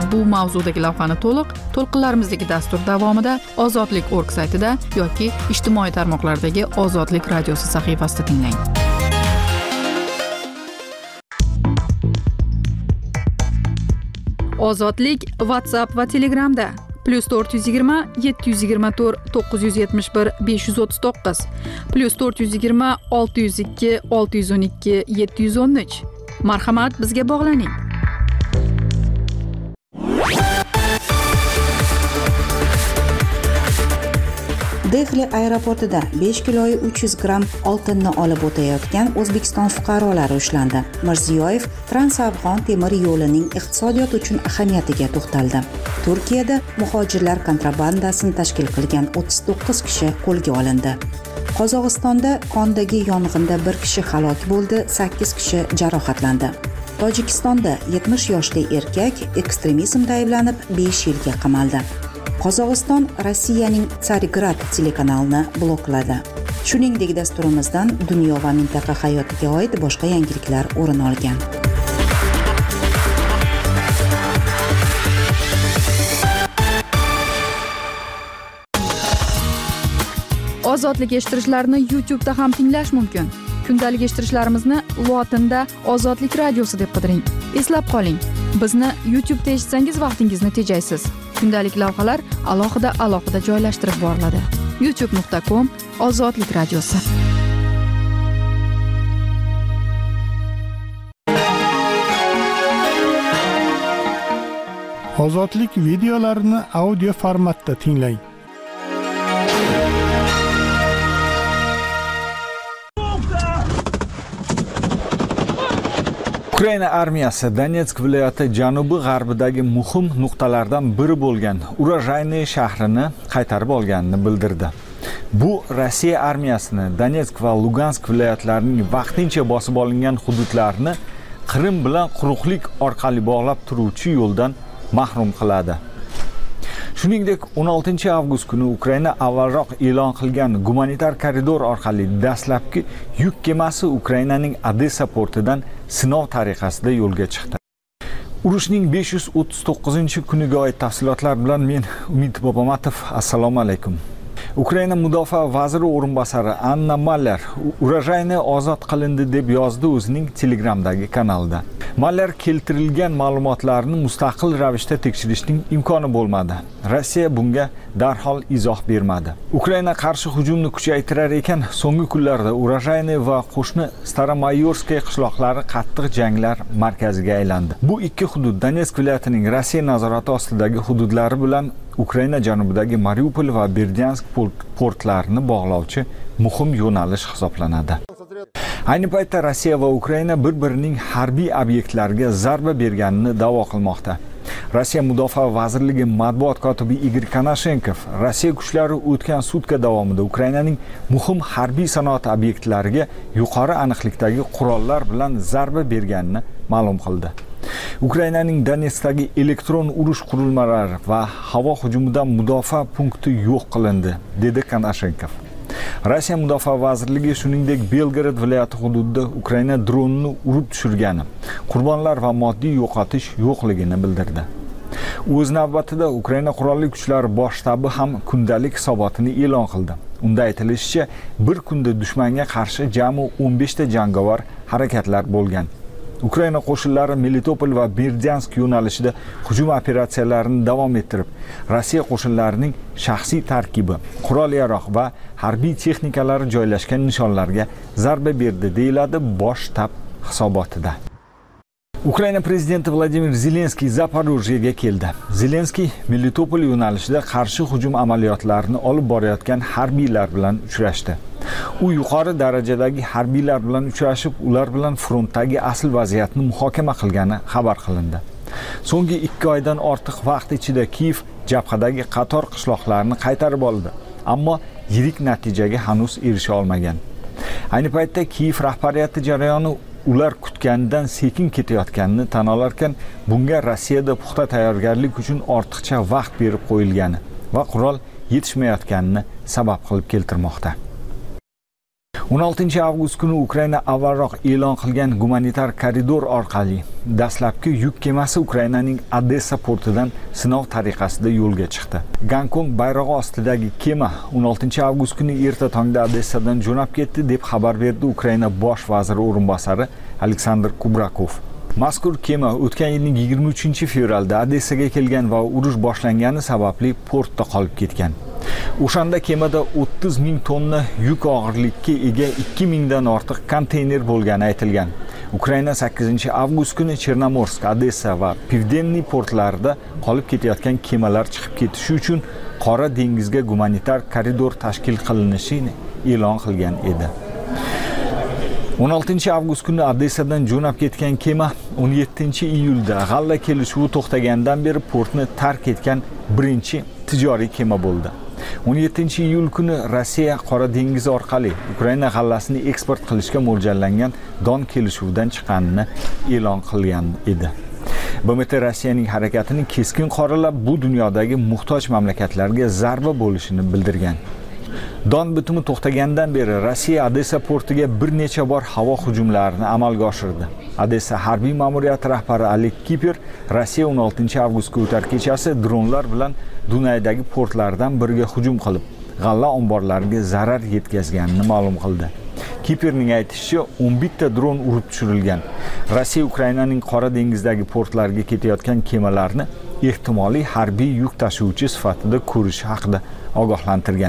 Bu mavzudagi lavhani to'liq to'lqinlarimizdagi dastur davomida Ozodlik nokta org saytida yoki ijtimoiy tarmoqlardagi Ozodlik radiosi sahifasida tinglang. Ozodlik WhatsApp va Telegramda plus to'rt yuz yigirma yetti yuz yigirma to'rt to'qqiz yuz yetmish bir besh yuz o'ttiz to'qqiz plus to'rt yuz yigirma olti yuz ikki olti yuz o'n ikki yetti yuz o'n uch. Marhamat, bizga bog'laning. Dehli aeroportida besh kilo uch yuz gramm oltinni olib o'tayotgan O'zbekiston fuqarolari ushlandi. Mirziyoyev Trans-Afg'on temir yo'lining iqtisodiyot uchun ahamiyatiga to'xtaldi. Turkiyada muhojirlar kontrabandasini tashkil qilgan o'ttiz to'qqiz kishi qo'lga olindi. Qozog'istonda qondagi yong'inda bir kishi halok bo'ldi, sakkiz kishi jarohatlandi. Tojikistonda yetmish yoshli erkak ekstremizmda ayblanib besh yilga qamaldi. Qozog'iston Rossiyaning Tsargrad telekanalini blokladi. Shuningdek, dasturimizdan dunyo va mintaqa hayotiga oid boshqa yangiliklar o'rin olgan. Ozodlik eshittirishlarni YouTube'da ham tinglash mumkin. Kundalik eshittirishlarimizni lotinda Ozodlik radiosi deb qidiring. Eslab qoling, bizni YouTube'da eshitsangiz vaqtingizni tejaysiz. Kundalik lavhalar alohida alohida joylashtirib boriladi. youtube nuqta com Ozodlik radiosi. Ozodlik videolarini audio formatda tinglang. Ukraina armiyasi Donetsk viloyati janubi g'arbidagi muhim nuqtalardan biri bo'lgan Urajayny shahrini qaytarib olganini bildirdi. Bu Rossiya armiyasini Donetsk va Lugansk viloyatlarining vaqtincha bosib olingan hududlarini Qrim bilan quruqlik orqali bog'lab turuvchi yo'ldan mahrum qiladi. Shuningdek, o'n oltinchi avgust kuni Ukraina avvalroq e'lon qilgan gumanitar koridor orqali dastlabki yuk kemasi Ukrainaning Odessa portidan sinov tariqasida yo'lga chiqdi. Urushning besh yuz o'ttiz to'qqizinchi kuniga oid tafsilotlar bilan men Umid Bobomatov. Assalomu alaykum. Ukraina mudofaa vaziri o'rinbosari Anna Maller Urajayny ozod qilindi deb yozdi o'zining Telegramdagi kanalida. Maller keltirilgan ma'lumotlarni mustaqil ravishda tekshirishning imkoni bo'lmadi. Rossiya bunga darhol izoh bermadi. Ukraina qarshi hujumni kuchaytirar ekan, so'nggi kunlarda Urajayny va qo'shni Staromayorskiy qishloqlari qattiq janglar markaziga aylandi. Bu ikki hudud Donetsk viloyatining Rossiya nazorati ostidagi hududlari bilan Ukraina janubidagi Mariupol va Berdyansk portlarini bog'lovchi muhim yo'nalish hisoblanadi. Ayni paytda Rossiya va Ukraina bir-birining harbiy obyektlariga zarba berganini da'vo qilmoqda. Rossiya Mudofaa vazirligi matbuot kotibi Igor Konashenkov Rossiya kuchlari o'tgan sutka davomida Ukrainaning muhim harbiy sanoat obyektlariga yuqori aniqlikdagi qurollar bilan zarba berganini ma'lum qildi. Ukrainaning Donetskdagi elektron urush qurilmalari va havo hujumidan mudofaa punkti yo'q qilindi, dedi Konashenkov. Rossiya Mudofaa vazirligi shuningdek Belgorod viloyati hududida Ukraina dronini urib tushirgani, qurbonlar va moddiy yo'qotish yo'qligini bildirdi. O'z navbatida Ukraina qurolli kuchlari bosh shtabi ham kundalik hisobotini e'lon qildi. Unda aytilishicha, bir kunda dushmanga qarshi jami o'n besh ta jangovar harakatlar bo'lgan. Ukraina qo'shinlari Melitopol va Berdyansk yo'nalishida hujum operatsiyalarini davom ettirib, Rossiya qo'shinlarining shaxsiy tarkibi, qurol-yarog' va harbiy texnikalari joylashgan nishonlarga zarba berdi, deyiladi bosh shtab hisobotida. Ukraina prezidenti Vladimir Zelenskiy Zaporojyega keldi. Zelenskiy Melitopol yo'nalishida qarshi hujum amaliyotlarini olib borayotgan harbiylar bilan uchrashdi. U yuqori darajadagi harbiylar bilan uchrashib, ular bilan frontdagi asl vaziyatni muhokama qilgani xabar qilindi. So'nggi ikki oydan ortiq vaqt ichida Kiyev jabhadagi qator qishloqlarni qaytarib oldi, ammo yirik natijaga hanuz erisha olmagan. Ayni paytda Kiyev rahbariyati jarayoni ular kutganidan sekin ketayotganini tan olarkan, bunga Rossiyada puxta tayyorgarlik uchun ortiqcha vaqt berib qo'yilgani va qurol yetishmayotganini sabab qilib keltirmoqda. o'n oltinchi avgust kuni Ukraina avvalroq e'lon qilgan gumanitar koridor orqali dastlabki yuk kemasi Ukrainaning Odessa portidan sinov tariqasida yo'lga chiqdi. Gonkong bayrog'i ostidagi kema o'n oltinchi avgust kuni erta tongda Odessadan jo'nab ketdi deb xabar berdi Ukraina bosh vaziri o'rinbosari Aleksandr Kubrakov. Mazkur kema o'tgan yilning yigirma uchinchi fevralda Odessaga kelgan va urush boshlangani sababli portda qolib ketgan. O'shanda kemada o'ttiz ming tonna yuk og'irlikka ega ikki mingdan ortiq konteyner bo'lgani aytilgan. Ukraina sakkizinchi avgust kuni Chernomorsk, Odessa va Pivdenniy portlarida qolib ketayotgan kemalar chiqib ketishi uchun Qora dengizga gumanitar koridor tashkil qilinishini e'lon qilgan edi. o'n oltinchi avgust kuni Odessadan jo'nab ketgan kema o'n yettinchi iyulda g'alla kelishuvi to'xtagandan beri portni tark etgan birinchi tijoriy kema bo'ldi. o'n yettinchi iyul kuni Rossiya Qora dengiz orqali Ukraina g'allasini eksport qilishga mo'ljallangan Don kelishuvidan chiqqanini e'lon qilgan edi. B M T Rossiyaning harakatini keskin qoralab, bu dunyodagi muhtoj mamlakatlarga zarba bo'lishini bildirgan. Don bitimi to'xtagandan beri Rossiya Odessa portiga bir necha bor havo hujumlarini amalga oshirdi. Odessa harbiy ma'muriyati rahbari Oleg Kiper Rossiya o'n oltinchi avgustga o'tar kechasi dronlar bilan Dunaydagi portlardan biriga hujum qilib, g'alla omborlariga zarar yetkazganini ma'lum qildi. Kiperning aytishicha, o'n bitta dron urib tushirilgan. Rossiya Ukrainaning Qora dengizdagi portlarga ketayotgan kemalarni ehtimoliy harbiy yuk tashuvchi sifatida ko'rishi haqida ogohlantirgan.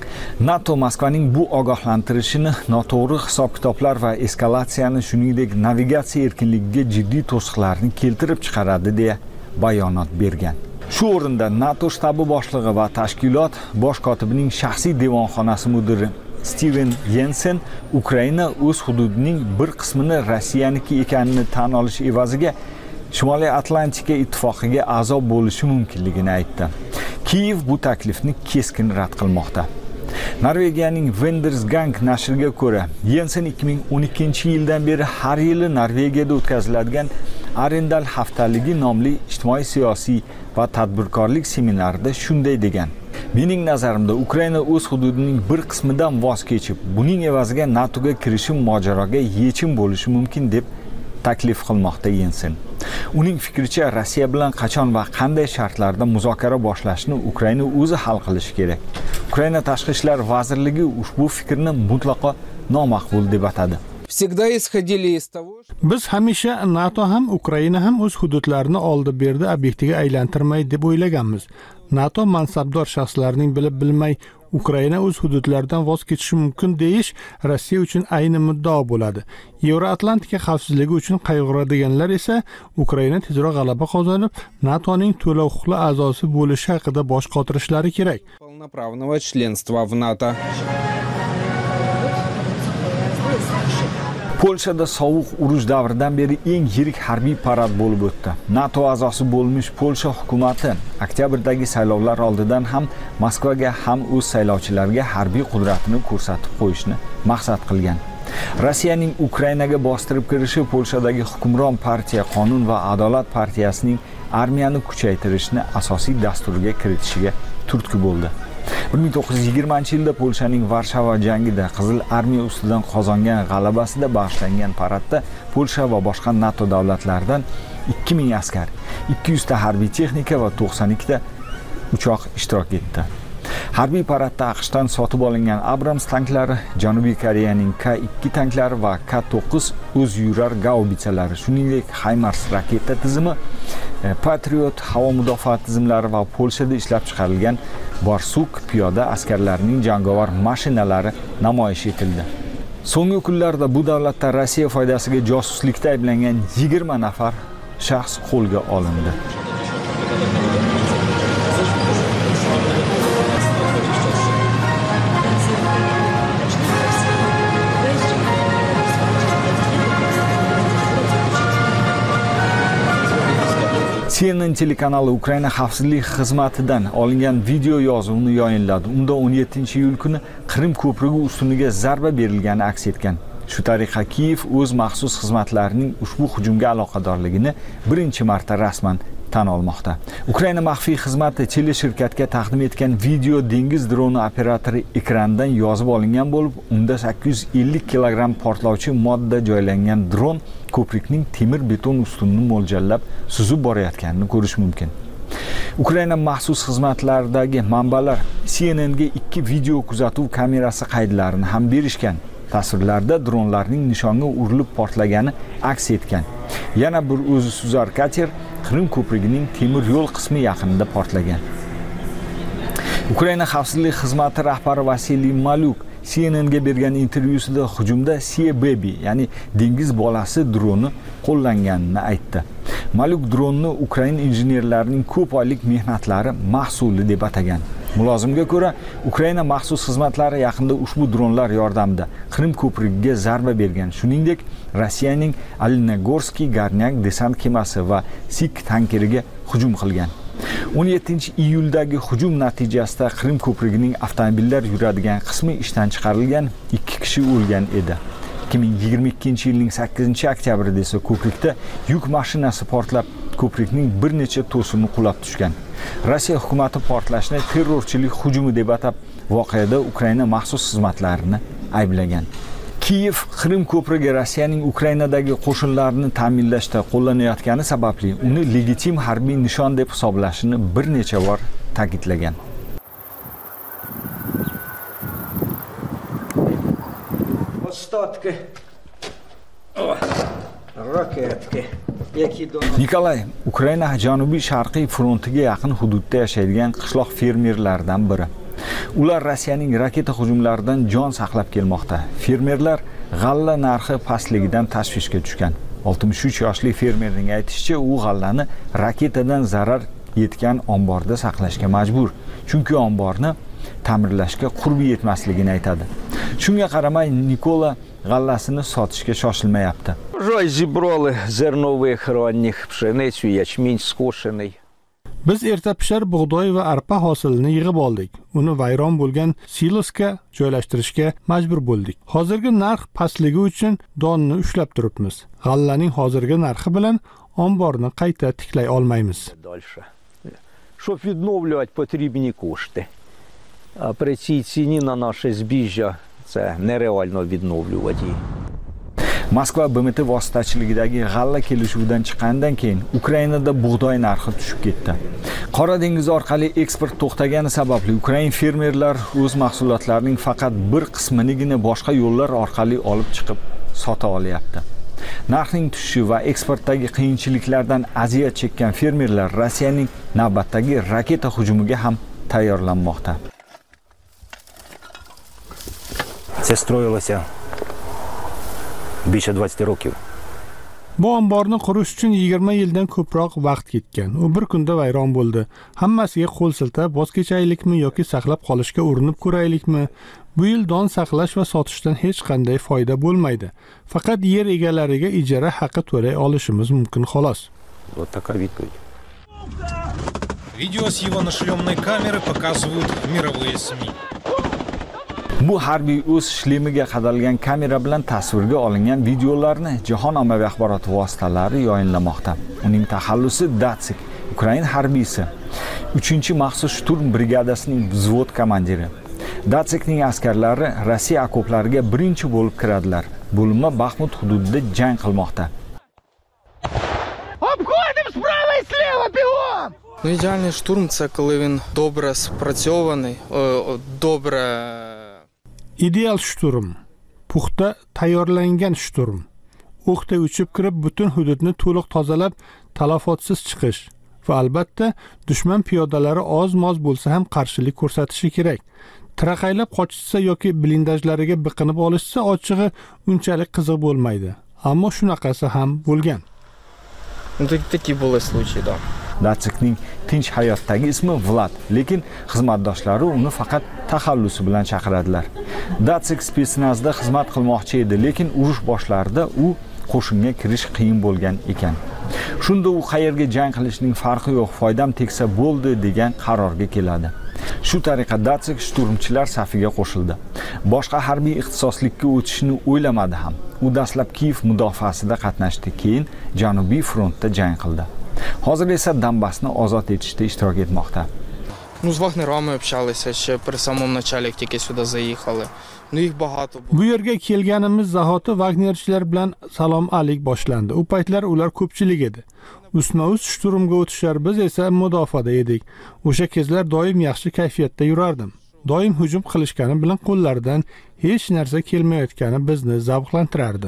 NATO Moskvaning bu ogohlantirishini noto'g'ri hisob-kitoblar va eskalatsiyani, shuningdek navigatsiya erkinligiga jiddiy to'siqlarni keltirib chiqaradi deya bayonot bergan. Shu o'rinda NATO shtabi boshlig'i va tashkilot bosh kotibining shaxsiy devonxonasi mudiri Steven Jensen Ukraina o'z hududining bir qismini Rossiyaniki ekanini tan olish evaziga Shimoliy Atlantika ittifoqiga a'zo bo'lishi mumkinligini aytdi. Kiyev bu taklifni keskin rad qilmoqda. Norvegiyaning Vendersgang nashriga ko'ra, Jensen ikki ming o'n ikkinchi yildan beri har yili Norvegiyada o'tkaziladigan Arendal haftaligi nomli ijtimoiy siyosiy va tadbirkorlik seminarida shunday degan: "Mening nazarimda Ukraina o'z hududining bir qismidan voz kechib, buning evaziga NATOga kirishi mojaroga yechim bo'lishi mumkin" deb taklif qilmoqda Jensen. Uning fikricha, Rossiya bilan qachon va qanday shartlarda muzokara boshlashni Ukraina o'zi hal qilishi kerak. Ukraina tashqi ishlar vazirligi ushbu fikrni mutlaqo nomaqbul deb atadi. Biz hamisha NATO ham Ukraina ham o'z hududlarini oldi-berdi obyektiga aylantirmaydi deb o'ylaganmiz. NATO mansabdor shaxslarning bilib bilmay Ukraina o'z hududlaridan voz kechishi mumkin deyish Rossiya uchun ayni muddao bo'ladi. Yevroatlantika xavfsizligi uchun qayg'uradiganlar esa Ukraina tezroq g'alaba qozonib, NATOning to'la huquqli a'zosi bo'lishi haqida bosh qotirishlari kerak. Polshada sovuq urush davridan beri eng yirik harbiy parad bo'lib o'tdi. NATO a'zosi bo'lmish Polsha hukumatı oktyabrdagi saylovlar oldidan ham Moskvaga ham o'z saylovchilariga harbiy qudratini ko'rsatib qo'yishni maqsad qilgan. Rossiyaning Ukrainaga bostirib kirishi Polshadagi hukmron partiya Qonun va adolat partiyasining armiyani kuchaytirishni asosiy dasturiga kiritishiga turtki bo'ldi. bir ming to'qqiz yuz yigirmanchi yilda Polshaning Varshava jangida Qizil armiya ustidan qozongan g'alabasida bag'ishlangan paradda Polsha va boshqa NATO davlatlaridan ikki ming askar, ikki yuz ta harbiy texnika va to'qson ikki ta uchoq ishtirok etdi. Harbiy paradda AQShdan sotib olingan Abrams tanklari, Janubiy Koreyaning K ikki tanklari va K to'qqiz o'z yurar gaubitsalari, shuningdek HIMARS raketa tizimi, Patriot havo mudofaa tizimlari va Polshada ishlab chiqarilgan Borsuk piyoda askarlarining jangovar mashinalari namoyish etildi. So'nggi kunlarda bu davlatda Rossiya foydasiga josuslikda ayblangan yigirma nafar shaxs qo'lga olindi. C N N telekanali Ukraina xavfsizlik xizmatidan olingan video yozuvni yayinladi. Unda o'n yettinchi iyul kuni Qrim ko'prigi ustuniga zarba berilgani aks etgan. Shu tariqa Kiyev o'z maxsus xizmatlarining ushbu hujumga aloqadorligini birinchi marta rasman tan olmoqda. Ukraina maxfiy xizmati Chili shirkatga taqdim etgan video dengiz droni operatori ekrandan yozib olingan bo'lib, unda sakkiz yuz ellik kilogramm portlovchi modda joylangan dron ko'prikning temir beton ustunini mo'ljallab suzib borayotganini ko'rish mumkin. Ukraina maxsus xizmatlaridagi manbalar C N N ga ikki video kuzatuv kamerasi qaydlarini ham berishgan. Tasvirlarda dronlarning nishonga urilib portlagani aks etgan. Yana bir o'zi suzar kater Qrim ko'prigining temir yo'l qismi yaqinida portlagan. Ukraina xavfsizlik xizmati rahbari Vasiliy Malyuk C N N ga bergan intervyusida hujumda Sea Baby, ya'ni dengiz bolasi droni qo'llanganini aytdi. Malyuk dronni Ukraina injenerlarining ko'p oylik mehnatlari mahsuli deb atagan. Mulozimga ko'ra, Ukraina maxsus xizmatlari yaqinda ushbu dronlar yordamida Qrim ko'prigiga zarba bergan. Shuningdek, Rossiyaning Alinogorskiy Garnyak desant kemasi va Sik tankeriga hujum qilgan. o'n yettinchi iyuldagi hujum natijasida Qrim ko'prigining avtomobillar yuradigan qismi ishdan chiqarilgan, ikki kishi o'lgan edi. ikki ming yigirma ikkinchi yilning sakkizinchi oktyabrida esa ko'prikda yuk mashinasi portlab, ko'prikning bir necha to'sini qulab tushgan. Rossiya hukumati portlashni terrorchilik hujumi deb atab, voqeada Ukraina maxsus xizmatlarini ayblagan. Kiyev Qrim ko'prigi Rossiyaning Ukrainadagi qo'shinlarini ta'minlashda qo'llanayotgani sababli uni legitim harbiy nishon deb hisoblashini bir necha bor ta'kidlagan. Ostatki. Raketki. Nikolay, Ukraina janubiy sharqiy frontiga yaqin hududda yashaydigan qishloq fermerlardan biri. Ular Rossiyaning raketa hujumlaridan jon saqlab kelmoqda. Fermerlar g'alla narxi pastligidan tashvishga tushgan. oltmish uch yoshli fermerning aytishicha, u g'allani raketadan zarar yetgan omborda saqlashga majbur. Chunki omborni ta'mirlashga qurbi yetmasligini aytadi. Shunga qaramay, Nikola g'allasini sotishga shoshilmayapti. Roy zibroли zernovых ранних pshenicу, yachmin skoshený. Biz erta pishar bug'doy va arpa hosilini yig'ib oldik. Uni vayron bo'lgan silosga joylashtirishga majbur bo'ldik. Hozirgi narx pastligi uchun donni ushlab turibmiz. G'allaning hozirgi narxi bilan omborni qayta tiklay olmaymiz. Щоб відновлювати потрібні кошти. А при цій ціні на наше збіжжя це нереально відновлювати її. Moskva B M T vositachiligidagi g'alla kelishuvidan chiqqandan keyin Ukrainada bug'doy narxi tushib ketdi. Qora dengiz orqali eksport to'xtagani sababli Ukrain fermerlar o'z mahsulotlarining faqat bir qisminigina boshqa yo'llar orqali olib chiqib sota olyapti. Narxning tushishi va eksportdagi qiyinchiliklardan aziyat chekkan fermerlar Rossiyaning navbatdagi raketa hujumiga ham tayyorlanmoqda. Це строїлося більше двадцять років. Bu omborni qurish uchun yigirma yildan ko'proq vaqt ketgan. U bir kunda vayron bo'ldi. Hammasiga qo'l siltab, voz kechaylikmi yoki saqlab qolishga urinib ko'raylikmi? Bu yil don saqlash va sotishdan hech qanday foyda bo'lmaydi. Faqat yer egalariga ijara haqi to'lay olishimiz mumkin xolos. Вот такая відповідь. Видео с его нашлемной камеры показывают мировые СМИ. Bu harbiy o'z shlemiga qadalgan kamera bilan tasvirga olingan videolarni jahon ommaviy axborot vositalari yayinlamoqda. Uning taxallusi Datsik, Ukraina harbiysi, uchinchi maxsus shturm brigadasining vzvod komandiri. Datsikning askarlari Rossiya okoplariga birinchi bo'lib kiradilar. Bo'linma Baxmut hududida jang qilmoqda. Обходимо справа і слева, бігом! Ну, ідеальний штурм – це коли він добре спрацьований, добре... Ideal shturm, puxta tayyorlangan shturm. O'qday uchib kirib, butun hududni to'liq tozalab, talofotsiz chiqish va albatta dushman piyodalari oz-moz bo'lsa ham qarshilik ko'rsatishi kerak. Tiraqaylab qochishsa yoki blindajlariga biqinib olishsa, ochig'i unchalik qiziq bo'lmaydi. Ammo shunaqasi ham bo'lgan. Такие были случаи, да. Datsikning tinch hayotdagi ismi Vlad, lekin xizmatdoshlari uni faqat taxallusi bilan chaqiradilar. Datsik spetsnazda xizmat qilmoqchi edi, lekin urush boshlarida u qo'shinga kirish qiyin bo'lgan ekan. Shunda u qayerga jang qilishning farqi yo'q, foydam tegsa bo'ldi degan qarorga keladi. Shu tariqa Datsik shturmchilar safiga qo'shildi. Boshqa harbiy ixtisoslikka o'tishni o'ylamadi ham. U dastlab Kiyev mudofaasida qatnashdi, keyin Janubiy frontda jang qildi. Hozir esa Donbassni ozod etishda ishtirok etmoqda. Ну, з вагнерами общалися ще при самому началі, як тільки сюди заїхали. Ну, їх багато було. Bu yerga kelganimiz zahoti Wagnerchilar bilan salom alik boshlandi. U paytlar ular ko'pchilik edi. Ustma-ust shturmga o'tishar, biz esa mudofaada edik. O'sha kezlar doim yaxshi kayfiyatda yurardim. Doim hujum qilishgani bilan qo'llaridan hech narsa kelmayotgani bizni zavqlantirardi.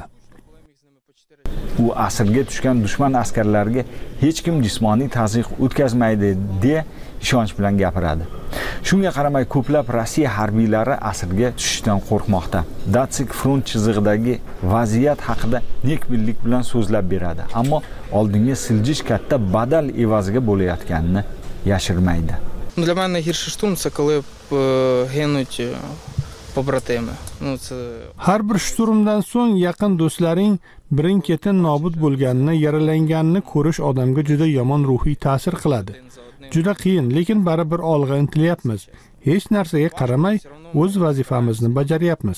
U asirga tushgan dushman askarlariga hech kim jismoniy tazyiq o'tkazmaydi deya ishonch bilan gapiradi. Shunga qaramay ko'plab Rossiya harbiylari asirga tushishdan qo'rqmoqda. Datsik front chizig'idagi vaziyat haqida nekbirlik bilan so'zlab beradi, ammo oldinga siljish katta badal evaziga bo'layotganini yashirmaydi. Для мене найгірший штурм це коли гинуть побратими. Ну це Har bir shturmdan so'ng yaqin do'stlaring birin-ketin nobud bo'lganini, yaralanganini ko'rish odamga juda yomon ruhiy ta'sir qiladi. Juda qiyin, lekin baribir olg'a intilyapmiz. Hech narsaga qaramay o'z vazifamizni bajaryapmiz.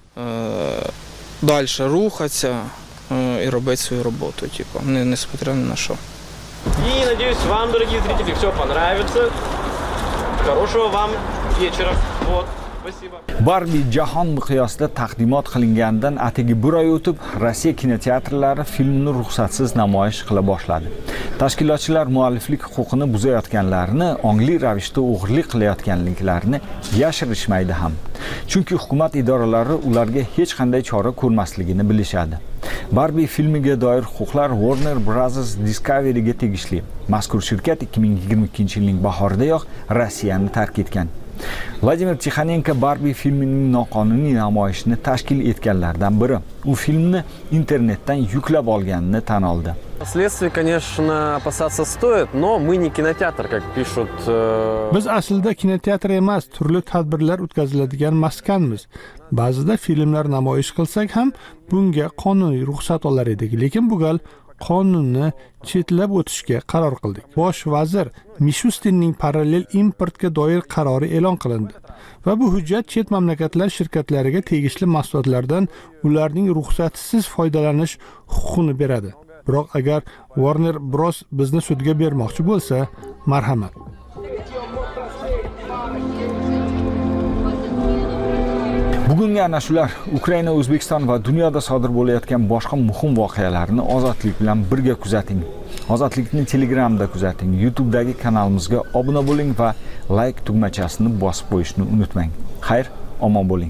Дальше рухатися і робити свою роботу, типу, не несмотря ні на що. И надеюсь, вам, дорогие зрители, все понравится. Хорошего вам вечера. Вот. Спасибо. Barbie jahon miqyosida taqdimot qilinganidan atigi bir oy o'tib, Rossiya kinoteatrlari filmni ruxsatsiz namoyish qila boshladi. Tashkilotchilar mualliflik huquqini buzayotganlarni, ongli ravishda o'g'irlik qilayotganliklarini yashirishmaydi ham. Chunki hukumat idoralari ularga hech qanday chora ko'rmasligini bilishadi. Barbie filmiga doir huquqlar Warner Bros. Discovery'ga tegishli. Mazkur shirkat ikki ming yigirma ikkinchi yilning bahoridayoq Rossiyani tark etgan. Vladimir Tixanenko Barbie filmining noqonuniy namoyishini tashkil etganlardan biri. U filmni internetdan yuklab olganini tan oldi. Следствие, конечно, опасаться стоит, но мы не кинотеатр, как пишут. Biz aslida kinoteatr emas, turli tadbirlar o'tkaziladigan maskanmiz. Ba'zida filmlar namoyish qilsak ham bunga qonuniy ruxsat olar edik, lekin bu gal qonunni chetlab o'tishga qaror qildik. Bosh vazir Mishustinning parallel importga doir qarori e'lon qilindi va bu hujjat chet mamlakatlar shirkatlariga tegishli mahsulotlardan ularning ruxsatsiz foydalanish huquqini beradi. Biroq agar Warner Bros bizni sudga bermoqchi bo'lsa, marhamat. Bugungi ana shular Ukraina, O'zbekiston va dunyoda sodir bo'layotgan boshqa muhim voqealarni Ozodlik bilan birga kuzating. Ozodlikni Telegramda kuzating, YouTube'dagi kanalimizga obuna bo'ling va like tugmachasini bosib qo'yishni unutmang. Xayr, omon bo'ling.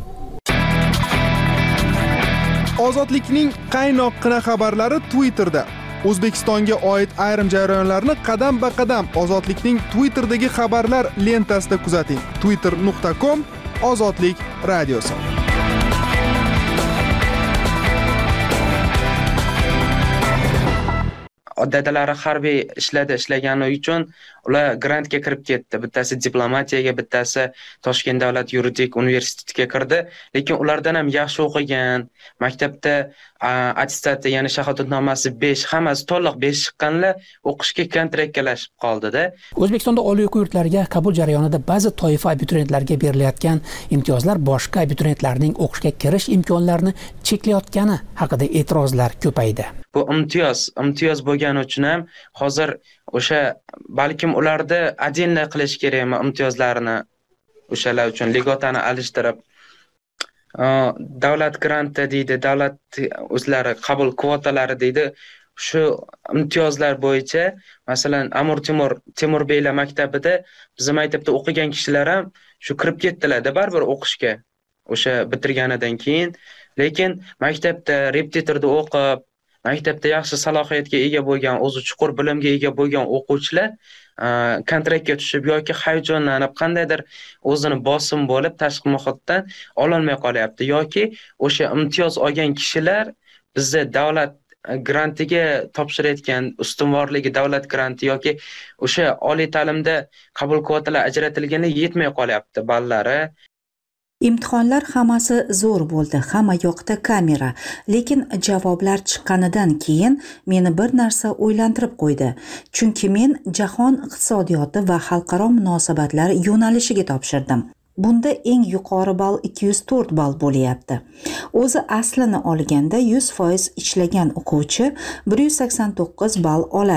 Ozodlikning qaynoqqina xabarlari Twitterda. O'zbekistonga oid ayrim jarayonlarni qadam-ba-qadam Ozodlikning Twitter'dagi xabarlar lentasida kuzating. twitter nuqta com Ozodlik radiosi. Odatlari harbiy ishladi, ishlagani uchun ular grantga kirib ketdi. Bittasi diplomatiyaga, bittasi Toshkent davlat yuridik universitetiga kirdi, lekin ulardan ham yaxshi o'qigan, maktabda attestati, ya'ni shahodatnomasi besh, hammasi to'liq besh chiqqanlar o'qishga kontraktlashib qoldi-da. O'zbekistonda oliy o'quv yurtlariga qabul jarayonida ba'zi toifa abituriyentlarga berilayotgan imtiyozlar boshqa abituriyentlarning o'qishga kirish imkonlarini cheklayotgani haqida e'tirozlar ko'paydi. Bu imtiyoz, imtiyoz bo'lgani uchun ham hozir o'sha balkim ularda отдельно qilish kerakmi imtiyozlarini, o'shalar uchun ligotani alishtirib davlat granti deydi, davlat o'zlari qabul kvotalari deydi. Shu imtiyozlar bo'yicha, masalan, Amir Temur Temurbeylar maktabida bizim maktabda o'qigan kishilar ham shu kirib ketdilar-da baribir o'qishga. O'sha bitirganidan keyin, lekin maktabda repetitorda o'qib, maktabda yaxshi salohiyatga ega bo'lgan, o'zi chuqur bilimga ega bo'lgan o'quvchilar kontraktga tushib yoki hayajonlanib qandaydir o'zini bosim bo'lib tashqi muhitdan ololmay qolyapti yoki o'sha imtiyoz olgan kishilar bizda davlat grantiga topshirayotgan ustunvorligi davlat granti yoki o'sha oliy ta'limda qabul kvotalar ajratilganda yetmay qolyapti ballari. Imtihonlar hammasi zo'r bo'ldi, hamma yoqda kamera, lekin javoblar chiqqanidan keyin meni bir narsa o'ylantirib qo'ydi. Chunki men jahon iqtisodiyoti va xalqaro munosabatlar yo'nalishiga topshirdim. Bunda eng yuqori ball ikki yuz to'rt ball bo'lyapti. O'zi aslini olganda yuz foiz ishlagan o'quvchi bir yuz sakson to'qqiz ball oladi.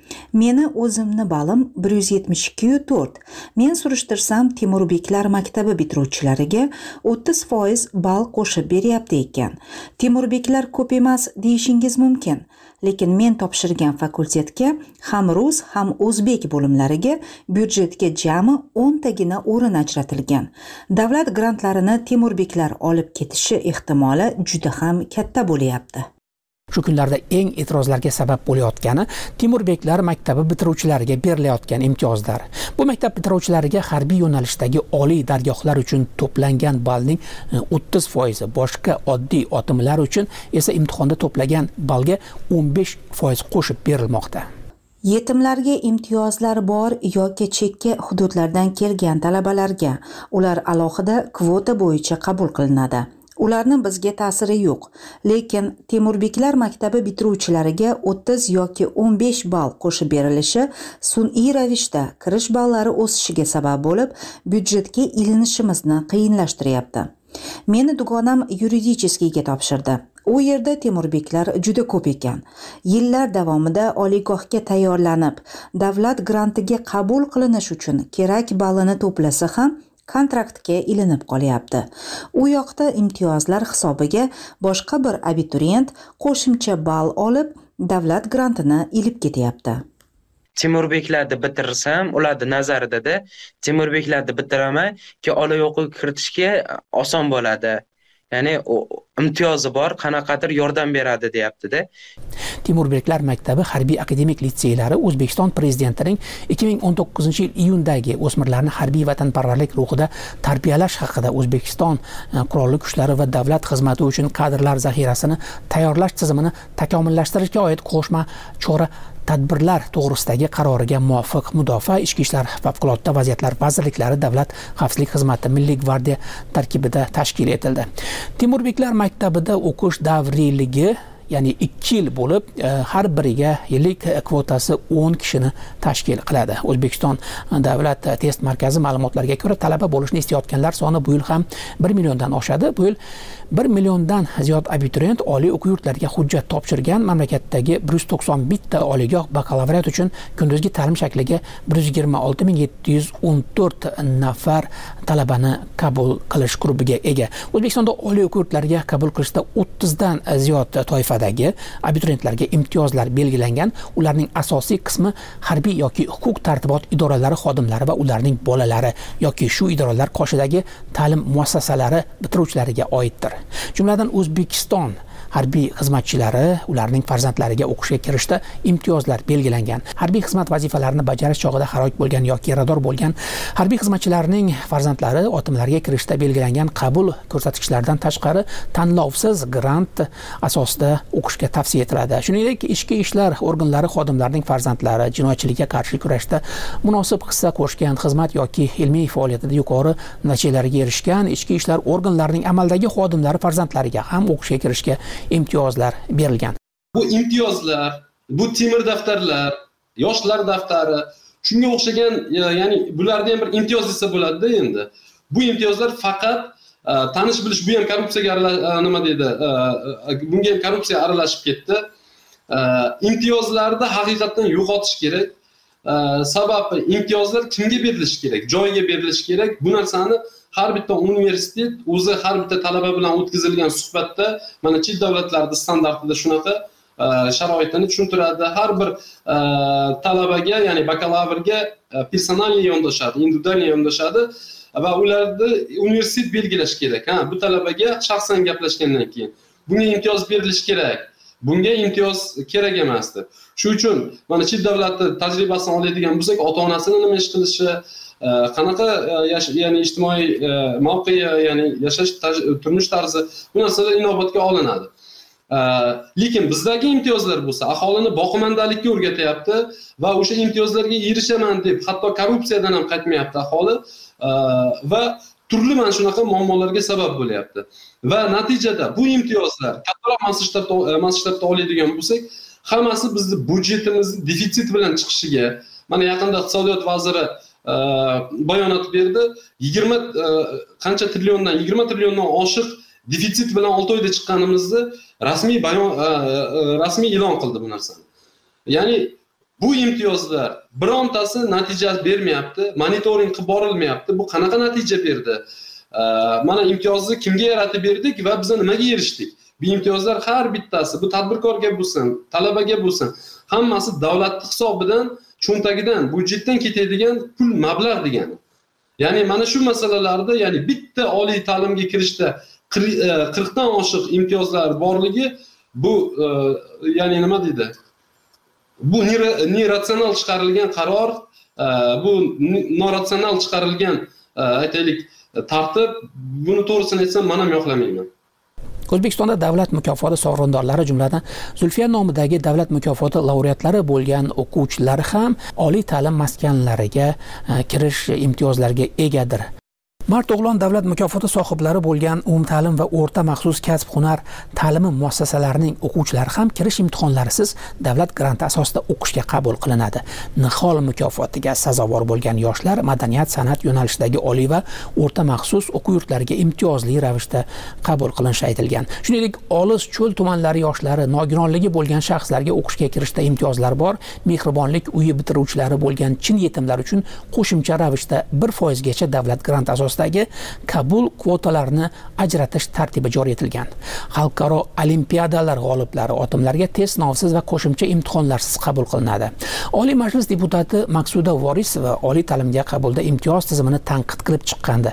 Meni o'zimni balim bir yuz yetmish ikki nuqta to'rt. Men surishtirsam Temurbeklar maktabi bitiruvchilariga o'ttiz foiz ball qo'shib beryapti ekan. Temurbeklar ko'p emas deyishingiz mumkin. Lekin men topshirgan fakultetga ham rus, ham o'zbek bo'limlariga byudjetga jami o'ntagina o'rin ajratilgan. Davlat grantlarini Temurbeklar olib ketishi ehtimoli juda ham katta bo'lyapti. Shu kunlarda eng e'tirozlarga sabab bo'layotgani Temurbeklar maktabi bitiruvchilariga berilayotgan imtiyozlar. Bu maktab bitiruvchilariga harbiy yo'nalishdagi oliy dargohlar uchun to'plangan ballning o'ttiz foizi, boshqa oddiy otimlar uchun esa imtihonda to'plagan ballga o'n besh foiz qo'shib berilmoqda. Yetimlarga imtiyozlar bor yoki chekka hududlardan kelgan talabalarga ular alohida kvota bo'yicha qabul qilinadi. Ularni bizga ta'siri yo'q, lekin Temurbeklar maktabi bitiruvchilariga o'ttiz yoki o'n besh ball qo'shib berilishi sun'iy ravishda kirish ballari o'sishiga sabab bo'lib, byudjetga ilinishimizni qiyinlashtiryapti. Meni dugonam yuridicheskiyga topshirdi. U yerda Temurbeklar juda ko'p ekan. Yillar davomida oliygohga tayyorlanib, davlat grantiga qabul qilinish uchun kerak ballini to'plasa ham kontraktga ilinib qolyapti. U yoqda imtiyozlar hisobiga boshqa bir abituriyent qo'shimcha ball olib, davlat grantini ilib ketyapti. Temurbeklarni bitirsam, ularning nazarida Temurbeklarni bitiraman, ki oliy o'quv kiritishga oson bo'ladi. Ya'ni imtiyozi bor, qanaqadir yordam beradi deyapti-da. Temurbeklar maktabi harbiy akademik litseylari O'zbekiston prezidentining ikki ming o'n to'qqizinchi yil iyundagi o'smirlarni harbiy vatanparvarlik ruhida tarbiyalash haqida O'zbekiston qurolli kuchlari va davlat xizmati uchun kadrlar zaxirasini tayyorlash tizimini takomillashtirishga oid qo'shma chora tadbirlar to'g'risidagi qaroriga muvofiq Mudofaa, Ichki ishlar, Favqulodda vaziyatlar vazirliklari, Davlat xavfsizlik xizmati, Milliy gvardiya tarkibida tashkil etildi. Temurbeklar maktabida o'qish davriyligi ya'ni ikki yil bo'lib, har biriga yillik kvotasi o'n kishini tashkil qiladi. O'zbekiston Davlat test markazi ma'lumotlariga ko'ra, talaba bo'lishni istayotganlar soni bu yil ham bir milliondan oshadi. Bu yil bir milliondan ziyod abituriyent oliy o'quv yurtlariga hujjat topshirgan. Mamlakatdagi bir yuz to'qson bitta oliygoh bakalavriat uchun kunduzgi ta'lim shakliga bir yuz yigirma olti ming yetti yuz o'n to'rt nafar talabani qabul qilish grupiga ega. O'zbekistonda oliy o'quv yurtlariga qabul qilishda o'ttizdan ziyod toifa abituriyentlarga imtiyozlar belgilangan. Ularning asosiy qismi harbiy yoki huquq tartibot idoralari xodimlari va ularning bolalari yoki shu idoralar qoshidagi ta'lim muassasalari bitiruvchilariga oiddir. Jumladan O'zbekiston harbiy xizmatchilari ularning farzandlariga o'qishga kirishda imtiyozlar belgilangan. Harbiy xizmat vazifalarini bajarish chog'ida halok bo'lgan yoki yarador bo'lgan harbiy xizmatchilarning farzandlari otimlarga kirishda belgilangan qabul ko'rsatkichlaridan tashqari tanlovsiz grant asosida o'qishga tavsiya etiladi. Shuningdek, ichki ishlar organlari xodimlarining farzandlari jinoyatchilikka qarshi kurashda munosib hissa qo'shgan, xizmat yoki ilmiy faoliyatida yuqori natijalarga erishgan ichki ishlar organlarining amaldagi xodimlari farzandlariga ham o'qishga kirishga imtiyozlar berilgan. Bu imtiyozlar, bu temir daftarlar, yoshlar daftari, shunga o'xshagan, ya'ni bularda ham bir imtiyoz desa bo'ladi-da endi. Bu imtiyozlar faqat tanish bilish, bu ham korrupsiyaga nima deydi, bunga ham korrupsiya aralashib ketdi. Imtiyozlarni haqiqatan yo'qotish kerak. Sababi imtiyozlar kimga berilishi kerak? Joyiga berilishi kerak. Bu narsani har bitta universitet o'zi har bitta talaba bilan o'tkazilgan suhbatda mana chet davlatlarda standartida shunaqa sharoitini tushuntiradi. Har bir talabaga, ya'ni bakalavrga personalniy yondashadi, individual yondashadi va ularni universitet belgilash kerak. Ha, bu talabaga shaxsan gaplashgandan keyin bunga imtiyoz berilishi kerak. Bunga imtiyoz kerak emasdi. Shuning uchun mana chet davlatda tajribasini oladigan bo'lsak, ota-onasini nima ish qilishi, qanaqa ya'ni ijtimoiy mavqei, ya'ni yashash turmush tarzi, bu narsalar inobatga olinadi. Lekin bizdagi imtiyozlar bo'lsa, aholini boqimandalikka o'rgatyapti va o'sha imtiyozlarga erishaman deb hatto korrupsiyadan ham qaytmayapti aholi va turli mana shunaqa muammolarga sabab bo'lyapti. Va natijada bu imtiyozlar kattaroq masshtabda masshtabda oladigan bo'lsak, hammasi bizni byudjetimizni defitsit bilan chiqishiga, mana yaqinda iqtisodiyot vaziri bayonot berdi. yigirma qancha trilliondan yigirma trilliondan oshiq defitsit bilan olti oyda chiqqanimizni rasmiy bayon rasmiy e'lon qildi bu narsani. Ya'ni bu imtiyozlar birontasi natija bermayapti, monitoring qilib borilmayapti. Bu qanaqa natija berdi? Mana imtiyozni kimga yaratib berdik va biz nimaga erishdik? Bu imtiyozlar har bittasi, bu tadbirkorga bo'lsin, talabaga bo'lsin, hammasi davlat hisobidan, cho'ntagidan, budjetdan ketadigan pul mablag' degani. Ya'ni mana shu masalalarda, ya'ni bitta oliy ta'limga kirishda qirq dan oshiq imtiyozlar borligi bu ya'ni nima deydi? Bu neratsional chiqarilgan qaror, bu noratsional chiqarilgan aytaylik tartib, buni to'g'risini aytsam men ham yoqlamayman. O'zbekistonda davlat mukofoti sovrindorlari jumladan Zulfiya nomidagi davlat mukofoti laureatlari bo'lgan o'quvchilar ham oliy ta'lim maskanlariga kirish imtiyozlariga egadir. Mart o'g'lon davlat mukofoti sohiblari bo'lgan umumta'lim va o'rta maxsus kasb-hunar ta'limi muassasalarining o'quvchilari ham kirish imtihonlarisiz davlat granti asosida o'qishga qabul qilinadi. Nihol mukofotiga sazovor bo'lgan yoshlar madaniyat, san'at yo'nalishidagi oliy va o'rta maxsus o'quv yurtlariga imtiyozli ravishda qabul qilinishi aytilgan. Shuningdek, olis cho'l tumanlari yoshlari, nogironligi bo'lgan shaxslarga o'qishga kirishda imtiyozlar bor. Mehribonlik uyi bitiruvchilari bo'lgan chin yetimlar uchun qo'shimcha ravishda bir foiz gacha davlat grant asosida qabul kvotalarini ajratish tartibi joriy etilgan. Xalqaro olimpiadalar g'oliblari otimlarga test sinovsiz va qo'shimcha imtihonlarsiz qabul qilinadi. Oliy Majlis deputati Maqsuda Vorisova oliy ta'limga qabulda imtiyoz tizimini tanqid qilib chiqqandi.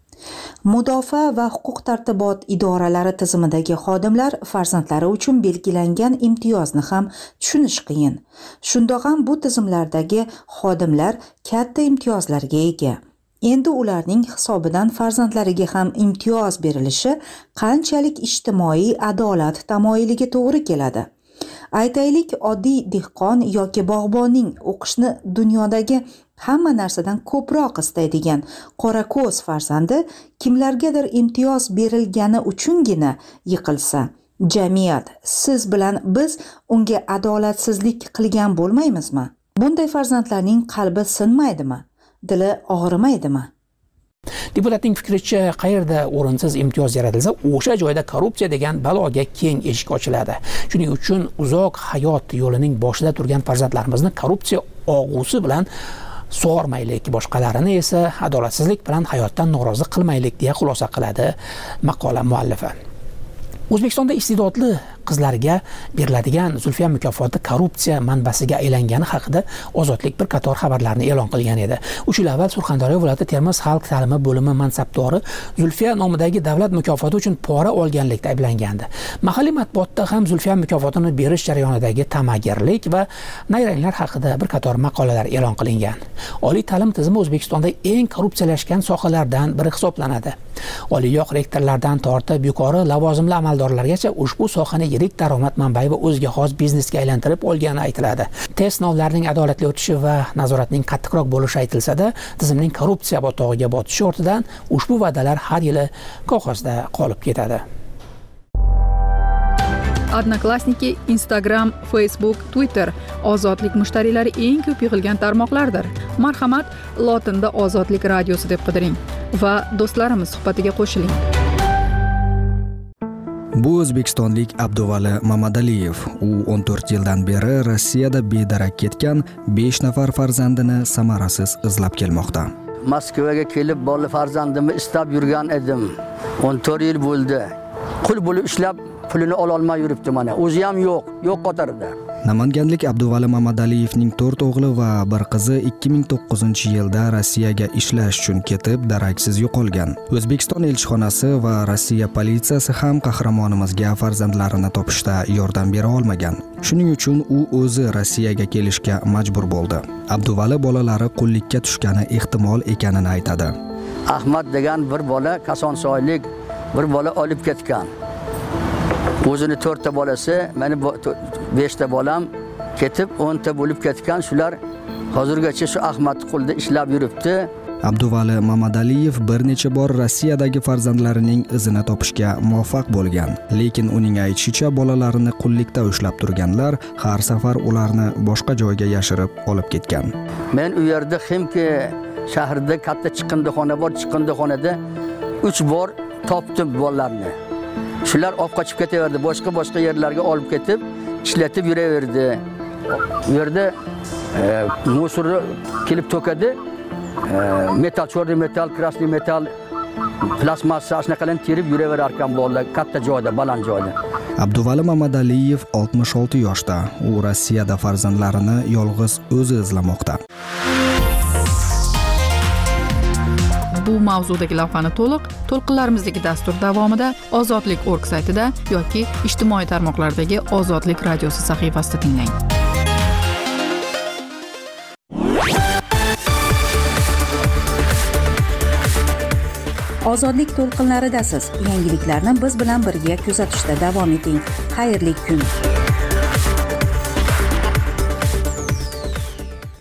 Mudofaa va huquq-tartibot idoralari tizimidagi xodimlar farzandlari uchun belgilangan imtiyozni ham tushunish qiyin. Shundoq ham bu tizimlardagi xodimlar katta imtiyozlarga ega. Endi ularning hisobidan farzandlariga ham imtiyoz berilishi qanchalik ijtimoiy adolat tamoyiliga to'g'ri keladi. Aytaylik, oddiy dehqon yoki bog'bonning o'qishni dunyodagi hamma narsadan ko'proq istaydigan qorako'z farzandi kimlargadir imtiyoz berilgani uchungina yiqilsa, jamiyat, siz bilan biz unga adolatsizlik qilgan bo'lmaymizmi? Bunday farzandlarning qalbi sinmaydimi? Dili og'rimaydimi? Deputatning fikricha, qayerda o'rinsiz imtiyoz yaratilsa, o'sha joyda korrupsiya degan baloga keng eshik ochiladi. Shuning uchun uzoq hayot yo'lining boshida turgan farzandlarimizni korrupsiya og'usi bilan sug'ormaylik, boshqalarini esa adolatsizlik bilan hayotdan norozi qilmaylik deya xulosa qiladi maqola muallifi. O'zbekistonda iste'dodli qizlarga beriladigan Zulfiya mukofoti korrupsiya manbasiga aylangani haqida Ozodlik bir qator xabarlarni e'lon qilgan edi. uch yil avval Surxondaryo viloyati Termiz xalq ta'limi bo'limi mansabdori Zulfiya nomidagi davlat mukofoti uchun pora olganlikda ayblangandi. Mahalliy matbuotda ham Zulfiya mukofotini berish jarayonidagi tamagirlik va nayranglar haqida bir qator maqolalar e'lon qilingan. Oliy ta'lim tizimi O'zbekistonda eng korrupsiyalashgan sohalardan biri hisoblanadi. Oliyoq rektorlardan tortib yuqori lavozimli amaldorlargacha ushbu sohani yirik daromad manbai va o'ziga xos biznesga aylantirib olgani aytiladi. Test sinovlarining adolatli o'tishi va nazoratning qattiqroq bo'lishi aytilsa-da, tizimning korrupsiya botog'iga botishi ortidan ushbu va'dalar har yili qog'ozda qolib ketadi. Odnoklassniki, Instagram, Facebook, Twitter ozodlik mushtariylari eng ko'p yig'ilgan tarmoqlardir. Marhamat, lotinda Ozodlik radiosi deb qidiring va do'stlarimiz suhbatiga qo'shiling. Bu o'zbekistonlik Abduvali Mamadaliyev. U o'n to'rt yildan beri Rossiyada bedarak ketgan besh nafar farzandini samarasiz izlab kelmoqda. Moskvaga kelib bola farzandimni istab yurgan edim. o'n to'rt yil bo'ldi. Qul bo'lib ishlab pulini ola olmay yuribdi mana. O'zi ham yo'q, yo'q qatorida. Namanganlik Abduvali Mamadaliyevning to'rt o'g'li va bir qizi ikki ming to'qqizinchi yilda Rossiyaga ishlash uchun ketib, daraksiz yo'qolgan. O'zbekiston elchixonasi va Rossiya politsiyasi ham qahramonimizga farzandlarini topishda yordam bera olmagan. Shuning uchun u o'zi Rossiyaga kelishga majbur bo'ldi. Abduvali bolalari qullikka tushgani ehtimol ekanini aytadi. Ahmad degan bir bola Kosonsoylik bir bola olib ketgan. O'zini to'rtta bolasi, meni beshta bolam ketib o'nta bo'lib ketgan. Shular hozirgacha shu Ahmad qo'lda ishlab yuribdi. Abduvali Mamadaliyev bir necha bor Rossiyadagi farzandlarining izini topishga muvaffaq bo'lgan. Lekin uning aytishicha, bolalarini qullikda ushlab turganlar har safar ularni boshqa joyga yashirib olib ketgan. Men u yerda Ximki shahrida katta chiqindixona bor, chiqindixonada uch bor topdim bolalarni. Shular olib qochib ketaverdi, boshqa-boshqa yerlarga olib ketib, ishlatib yuraverdi. u yerda musorni kelib to'kadi. Metal, chorli metal, krasniy metal, plastmassa shunaqalarni terib yuraverar ekan bolalar katta joyda, baland joyda. Abduvali Mamadaliyev oltmish olti yoshda. U Rossiyada farzandlarini yolg'iz o'zi izlamoqda. Bu mavzudagi lavhani to'liq to'lqinlarimizdagi dastur davomida Ozodlik org saytida yoki ijtimoiy tarmoqlardagi Ozodlik radiosi sahifasida tinglang. Ozodlik to'lqinlaridasiz. Yangiliklarni biz bilan birga kuzatishda davom eting. Xayrli kun.